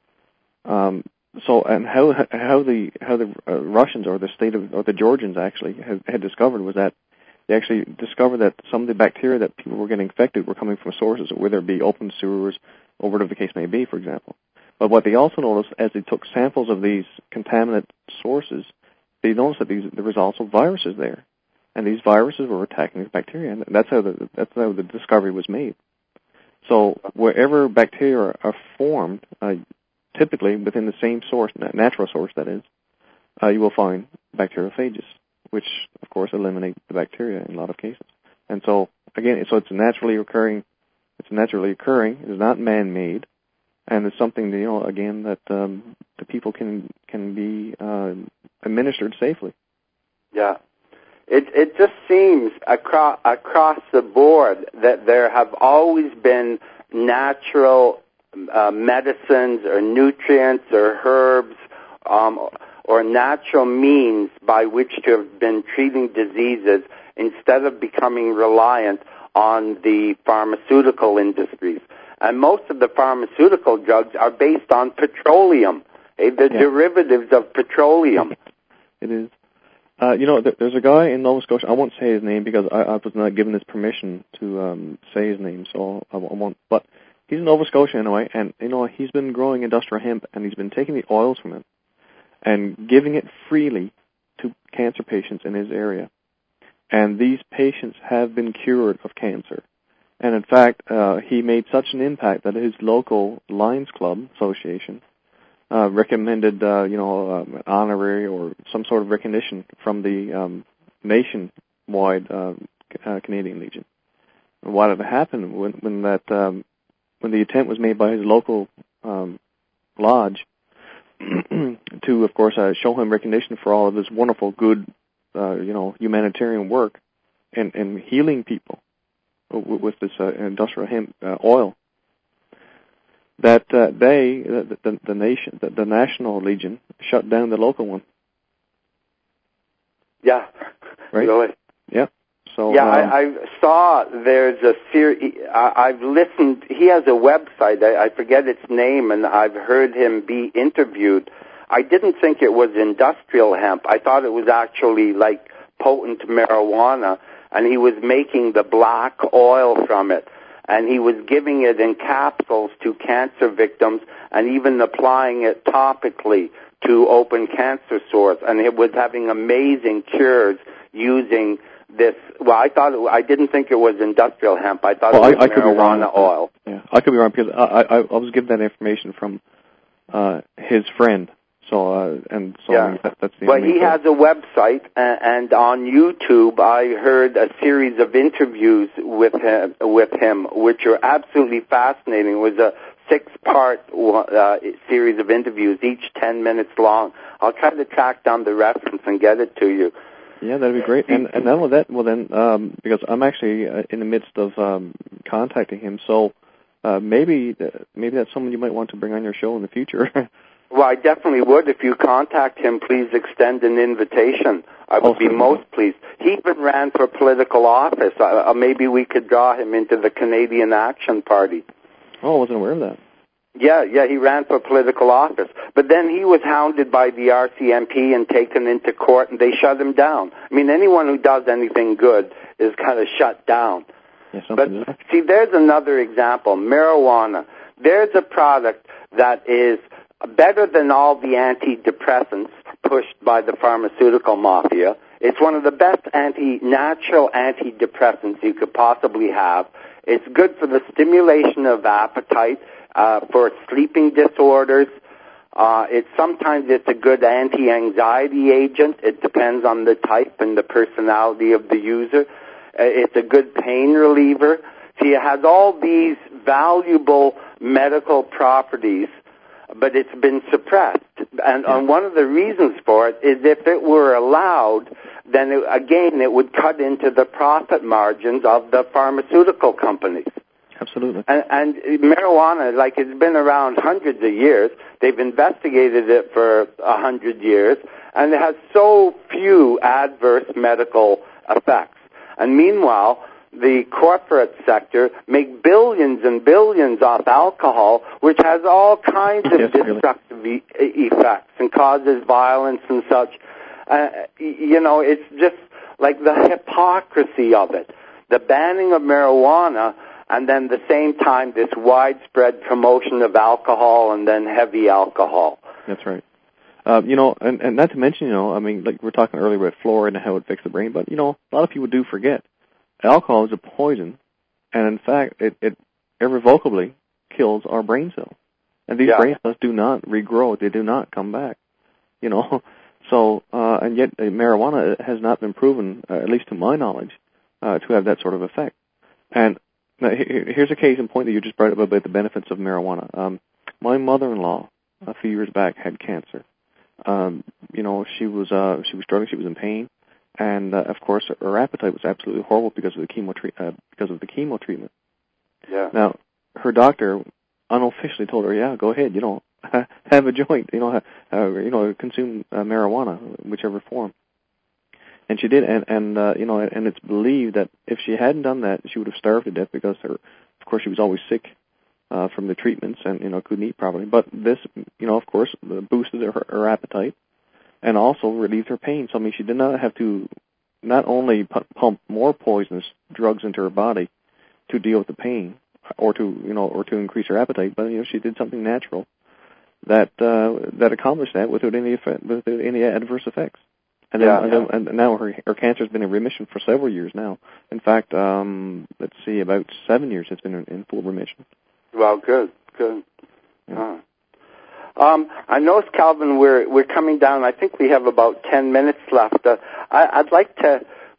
So, and how the Russians or the Georgians actually had discovered was that they actually discovered that some of the bacteria that people were getting infected were coming from sources, whether it be open sewers or whatever the case may be, for example. But what they also noticed, as they took samples of these contaminant sources, they noticed that there was also viruses there, and these viruses were attacking these bacteria, and that's how the discovery was made. So wherever bacteria are formed, typically within the same source, natural source that is, you will find bacteriophages, which of course eliminate the bacteria in a lot of cases. And so again, it's naturally occurring. It's not man-made. And it's something that, again, that the people can be administered safely. Yeah, it just seems across the board that there have always been natural medicines or nutrients or herbs or natural means by which to have been treating diseases instead of becoming reliant on the pharmaceutical industries. And most of the pharmaceutical drugs are based on petroleum, derivatives of petroleum. It is. There's a guy in Nova Scotia, I won't say his name because I was not given his permission to say his name, so I won't. But he's in Nova Scotia anyway, and, he's been growing industrial hemp, and he's been taking the oils from it and giving it freely to cancer patients in his area. And these patients have been cured of cancer. And in fact, he made such an impact that his local Lions Club Association recommended, an honorary or some sort of recognition from the nationwide Canadian Legion. why did it happen when the attempt was made by his local lodge to, of course, show him recognition for all of his wonderful, good, humanitarian work and healing people with this industrial hemp oil. That the National Legion shut down the local one. Yeah. Right. Really. Yeah. So. Yeah, I saw there's a series. I've listened. He has a website. I forget its name, and I've heard him be interviewed. I didn't think it was industrial hemp. I thought it was actually like potent marijuana, and he was making the black oil from it. And he was giving it in capsules to cancer victims and even applying it topically to open cancer sores. And it was having amazing cures using this. Well, I didn't think it was industrial hemp. I thought it was marijuana oil. Yeah, I could be wrong because I was given that information from his friend. So yeah. That's the. Well, he has a website, and on YouTube, I heard a series of interviews with him, which are absolutely fascinating. It was a 6-part series of interviews, each 10 minutes long. I'll try to track down the reference and get it to you. Yeah, that'd be great. And not only that, well then, because I'm actually in the midst of contacting him, so maybe that's someone you might want to bring on your show in the future. Well, I definitely would. If you contact him, please extend an invitation. I would be most pleased. He even ran for political office. Maybe we could draw him into the Canadian Action Party. Oh, I wasn't aware of that. Yeah, he ran for political office. But then he was hounded by the RCMP and taken into court, and they shut him down. I mean, anyone who does anything good is kind of shut down. Yeah, but see, there's another example, marijuana. There's a product that is better than all the antidepressants pushed by the pharmaceutical mafia. It's one of the best natural antidepressants you could possibly have. It's good for the stimulation of appetite, for sleeping disorders. Sometimes it's a good anti-anxiety agent. It depends on the type and the personality of the user. It's a good pain reliever. See, it has all these valuable medical properties, but it's been suppressed. And one of the reasons for it is if it were allowed, then it would cut into the profit margins of the pharmaceutical companies. Absolutely. And marijuana, it's been around hundreds of years. They've investigated it for 100 years, and it has so few adverse medical effects. And meanwhile, the corporate sector make billions and billions off alcohol, which has all kinds of destructive effects and causes violence and such. It's just like the hypocrisy of it. The banning of marijuana, and then at the same time this widespread promotion of alcohol and then heavy alcohol. That's right. And not to mention, like we were talking earlier about fluoride and how it affects the brain, but, a lot of people do forget. Alcohol is a poison, and in fact, it irrevocably kills our brain cells. And these brain cells do not regrow. They do not come back, So, and yet marijuana has not been proven, at least to my knowledge, to have that sort of effect. And now, here's a case in point that you just brought up about the benefits of marijuana. My mother-in-law, a few years back, had cancer. She was struggling. She was in pain. And of course, her appetite was absolutely horrible because of the chemo treatment. Yeah. Now, her doctor unofficially told her, "Yeah, go ahead. Have a joint. Consume marijuana, whichever form." And she did. And it's believed that if she hadn't done that, she would have starved to death because of course, she was always sick from the treatments and couldn't eat properly. But this, of course, boosted her appetite. And also relieved her pain. So, she did not have to not only pump more poisonous drugs into her body to deal with the pain or to increase her appetite, but, she did something natural that accomplished that without any adverse effects. And and now her cancer has been in remission for several years now. In fact, let's see, about 7 years it's been in full remission. Well, good. Yeah. I noticed, Calvin, we're coming down. I think we have about 10 minutes left. I'd like to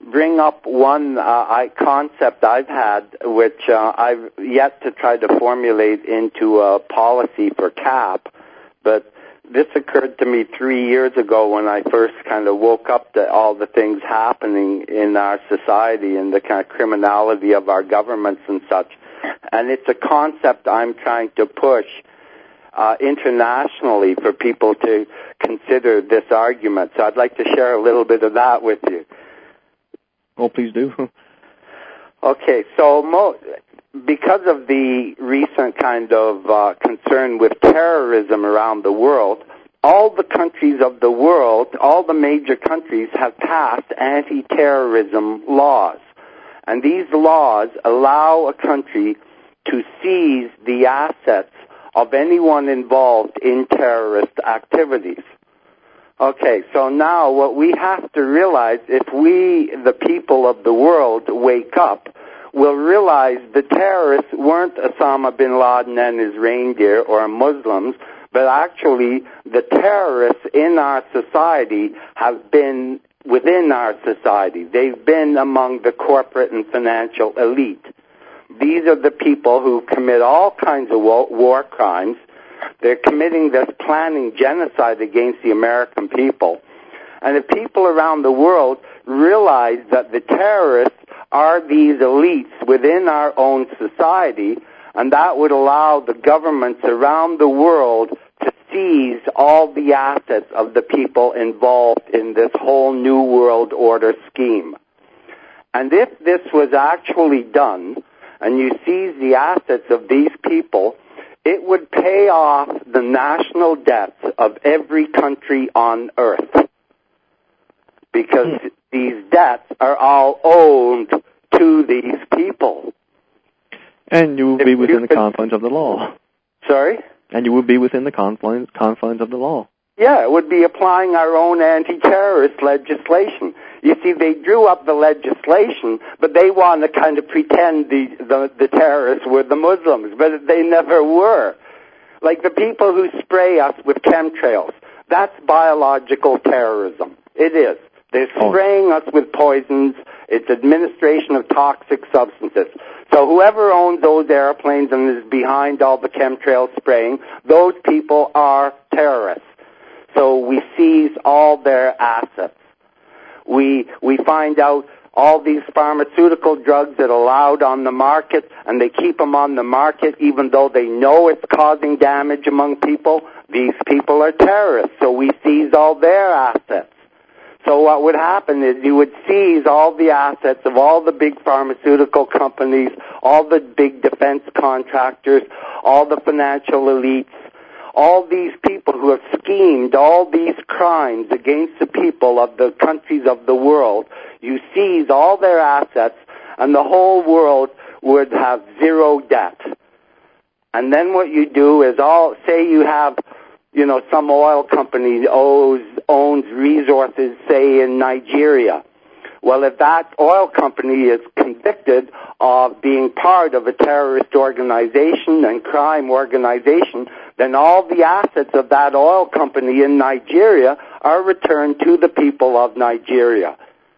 bring up one concept I've had, which I've yet to try to formulate into a policy for CAP, but this occurred to me 3 years ago when I first kind of woke up to all the things happening in our society and the kind of criminality of our governments and such. And it's a concept I'm trying to push internationally for people to consider this argument. So I'd like to share a little bit of that with you. Oh, please do. Okay, so because of the recent kind of concern with terrorism around the world, all the countries of the world, all the major countries have passed anti-terrorism laws. And these laws allow a country to seize the assets of anyone involved in terrorist activities. Okay, so now what we have to realize, if we, the people of the world, wake up, we'll realize the terrorists weren't Osama bin Laden and his reindeer or Muslims, but actually the terrorists in our society have been within our society. They've been among the corporate and financial elite. These are the people who commit all kinds of war crimes. They're committing this planning genocide against the American people. And the people around the world realize that the terrorists are these elites within our own society, and that would allow the governments around the world to seize all the assets of the people involved in this whole New World Order scheme. And if this was actually done, and you seize the assets of these people, it would pay off the national debts of every country on earth. Because these debts are all owed to these people. And you will be within the confines of the law. Sorry? And you will be within the confines of the law. Yeah, it would be applying our own anti-terrorist legislation. You see, they drew up the legislation, but they want to kind of pretend the terrorists were the Muslims, but they never were. Like the people who spray us with chemtrails, that's biological terrorism. It is. They're spraying us with poisons. It's administration of toxic substances. So whoever owns those airplanes and is behind all the chemtrail spraying, those people are terrorists. So we seize all their assets. We find out all these pharmaceutical drugs that are allowed on the market, and they keep them on the market even though they know it's causing damage among people. These people are terrorists, so we seize all their assets. So what would happen is you would seize all the assets of all the big pharmaceutical companies, all the big defense contractors, all the financial elites, all these people who have schemed all these crimes against the people of the countries of the world. You seize all their assets, and the whole world would have zero debt. And then what you do is say you have, some oil company owns resources, say, in Nigeria. Well, if that oil company is convicted of being part of a terrorist organization and crime organization, then all the assets of that oil company in Nigeria are returned to the people of Nigeria.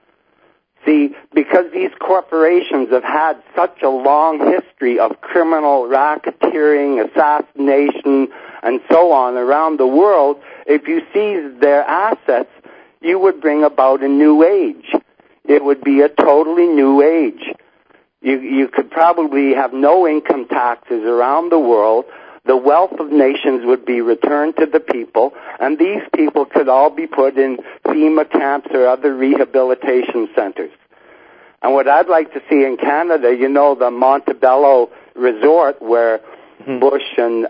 See, because these corporations have had such a long history of criminal racketeering, assassination, and so on around the world, if you seize their assets, you would bring about a new age. It would be a totally new age. You could probably have no income taxes around the world. The wealth of nations would be returned to the people, and these people could all be put in FEMA camps or other rehabilitation centers. And what I'd like to see in Canada, the Montebello Resort where Bush and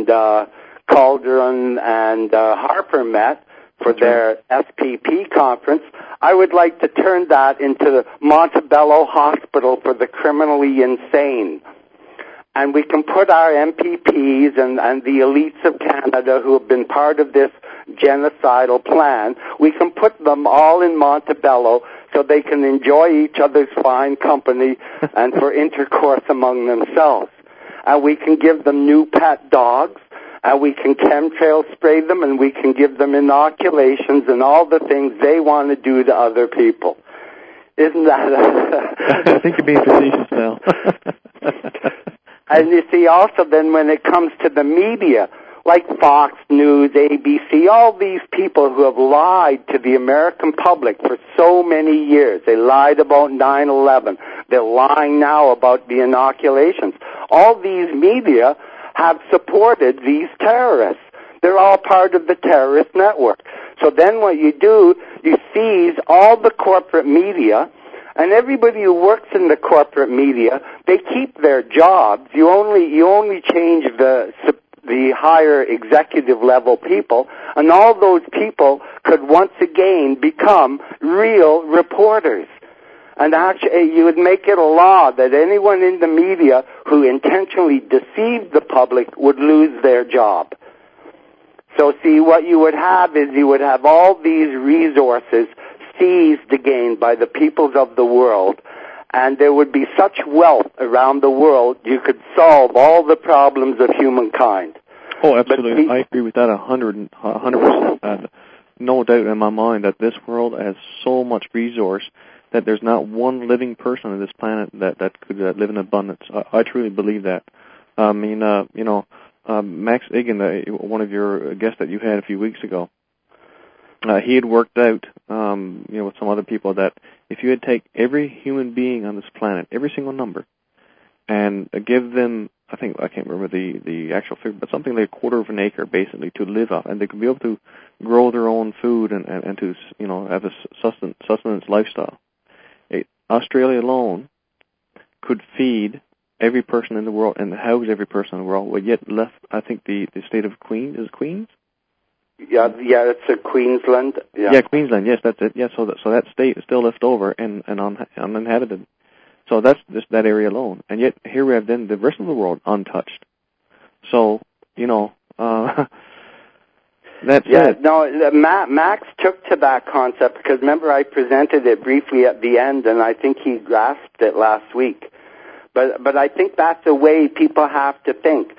Calderon and Harper met for their SPP conference, I would like to turn that into the Montebello Hospital for the criminally insane. And we can put our MPPs and the elites of Canada who have been part of this genocidal plan, we can put them all in Montebello so they can enjoy each other's fine company and for intercourse among themselves. And we can give them new pet dogs, and we can chemtrail spray them, and we can give them inoculations and all the things they want to do to other people. Isn't that? I think you're being facetious now. And you see, also then when it comes to the media, like Fox News, ABC, all these people who have lied to the American public for so many years. They lied about 9/11. They're lying now about the inoculations. All these media have supported these terrorists. They're all part of the terrorist network. So then what you do, you seize all the corporate media, and everybody who works in the corporate media, they keep their jobs. You only change the higher executive level people, and all those people could once again become real reporters. And actually, you would make it a law that anyone in the media who intentionally deceived the public would lose their job. So see, what you would have is you would have all these resources seized again by the peoples of the world, and there would be such wealth around the world, you could solve all the problems of humankind. Oh, absolutely. I agree with that 100%. No doubt in my mind that this world has so much resource that there's not one living person on this planet that could live in abundance. I truly believe that. I mean, Max Igan, one of your guests that you had a few weeks ago, he had worked out, with some other people, that if you had take every human being on this planet, every single number, and give them, I can't remember the actual figure, but something like a quarter of an acre, basically, to live off, and they could be able to grow their own food and to, have a sustenance lifestyle. Australia alone could feed every person in the world and house every person in the world, but yet left, I think, the state of Queens, is Queens? Yeah, it's a Queensland. Yeah, Queensland, yes, that's it. Yeah, so that state is still left over and uninhabited. So that's just that area alone. And yet here we have then the rest of the world untouched. So, that's it. No, Max took to that concept because remember I presented it briefly at the end, and I think he grasped it last week. But I think that's a way people have to think.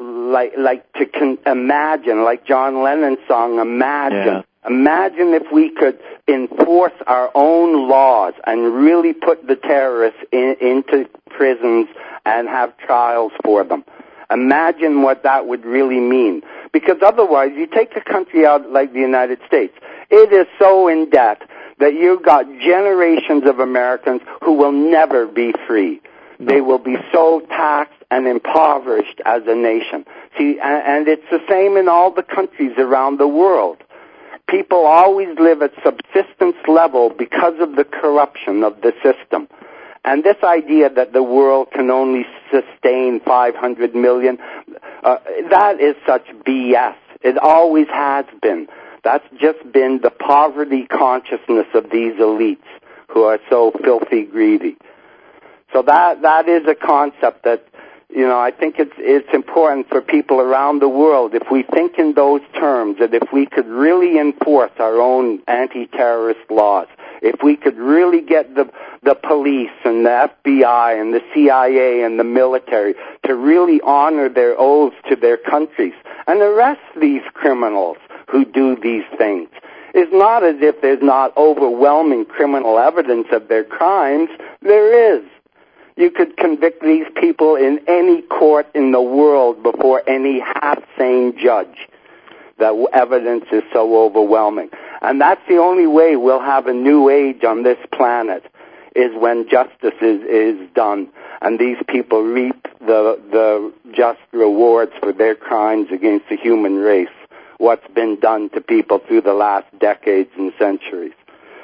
Imagine, like John Lennon's song, Imagine. Yeah. Imagine if we could enforce our own laws and really put the terrorists into prisons and have trials for them. Imagine what that would really mean. Because otherwise, you take a country out like the United States, it is so in debt that you've got generations of Americans who will never be free. No. They will be so taxed and impoverished as a nation. See, and it's the same in all the countries around the world. People always live at subsistence level because of the corruption of the system. And this idea that the world can only sustain 500 million, that is such BS. It always has been. That's just been the poverty consciousness of these elites who are so filthy greedy. So that is a concept that, I think it's important for people around the world, if we think in those terms, that if we could really enforce our own anti-terrorist laws, if we could really get the police and the FBI and the CIA and the military to really honor their oaths to their countries and arrest these criminals who do these things. It's not as if there's not overwhelming criminal evidence of their crimes. There is. You could convict these people in any court in the world before any half-sane judge. The evidence is so overwhelming. And that's the only way we'll have a new age on this planet, is when justice is done and these people reap the just rewards for their crimes against the human race, what's been done to people through the last decades and centuries.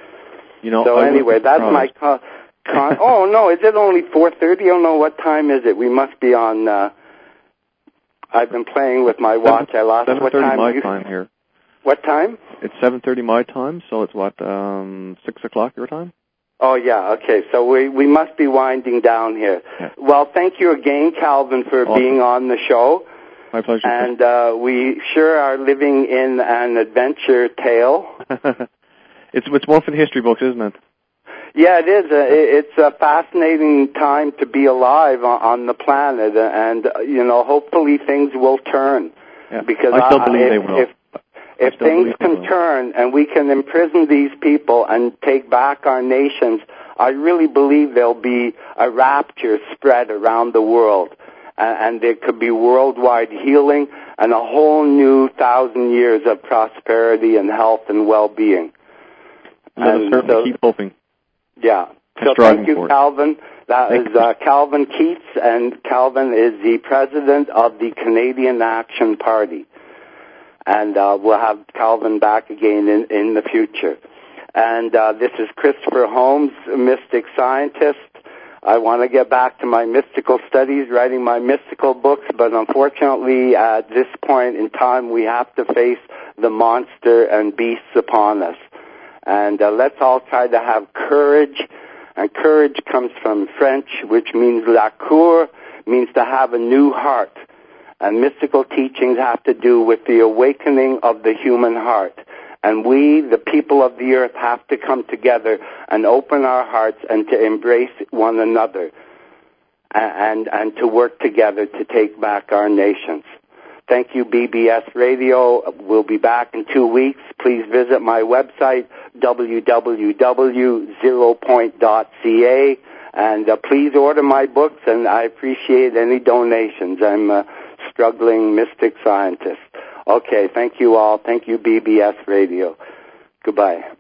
So anyway, that's my... oh, no, is it only 4:30? I don't know, what time is it? We must be on... I've been playing with my watch. I lost... What time? 7:30 my time here. What time? It's 7:30 my time, so it's 6 o'clock your time? Oh, yeah, okay. So we must be winding down here. Yeah. Well, thank you again, Calvin, for being on the show. My pleasure. And we sure are living in an adventure tale. It's more for the history books, isn't it? Yeah, it is. It's a fascinating time to be alive on the planet, and hopefully things will turn. Yeah. Because I still believe they will. If things can turn and we can imprison these people and take back our nations, I really believe there'll be a rapture spread around the world, and there could be worldwide healing and a whole new 1,000 years of prosperity and health and well-being. And certainly keep hoping. Yeah. So thank you, Calvin. That is Calvin Keats, and Calvin is the president of the Canadian Action Party. And we'll have Calvin back again in the future. And this is Christopher Holmes, mystic scientist. I want to get back to my mystical studies, writing my mystical books, but unfortunately at this point in time we have to face the monster and beasts upon us. And let's all try to have courage. And courage comes from French, which means la cour, means to have a new heart. And mystical teachings have to do with the awakening of the human heart. And we, the people of the earth, have to come together and open our hearts and to embrace one another and to work together to take back our nations. Thank you, BBS Radio. We'll be back in 2 weeks. Please visit my website, www.zeropoint.ca, and please order my books, and I appreciate any donations. I'm a struggling mystic scientist. Okay, thank you all. Thank you, BBS Radio. Goodbye.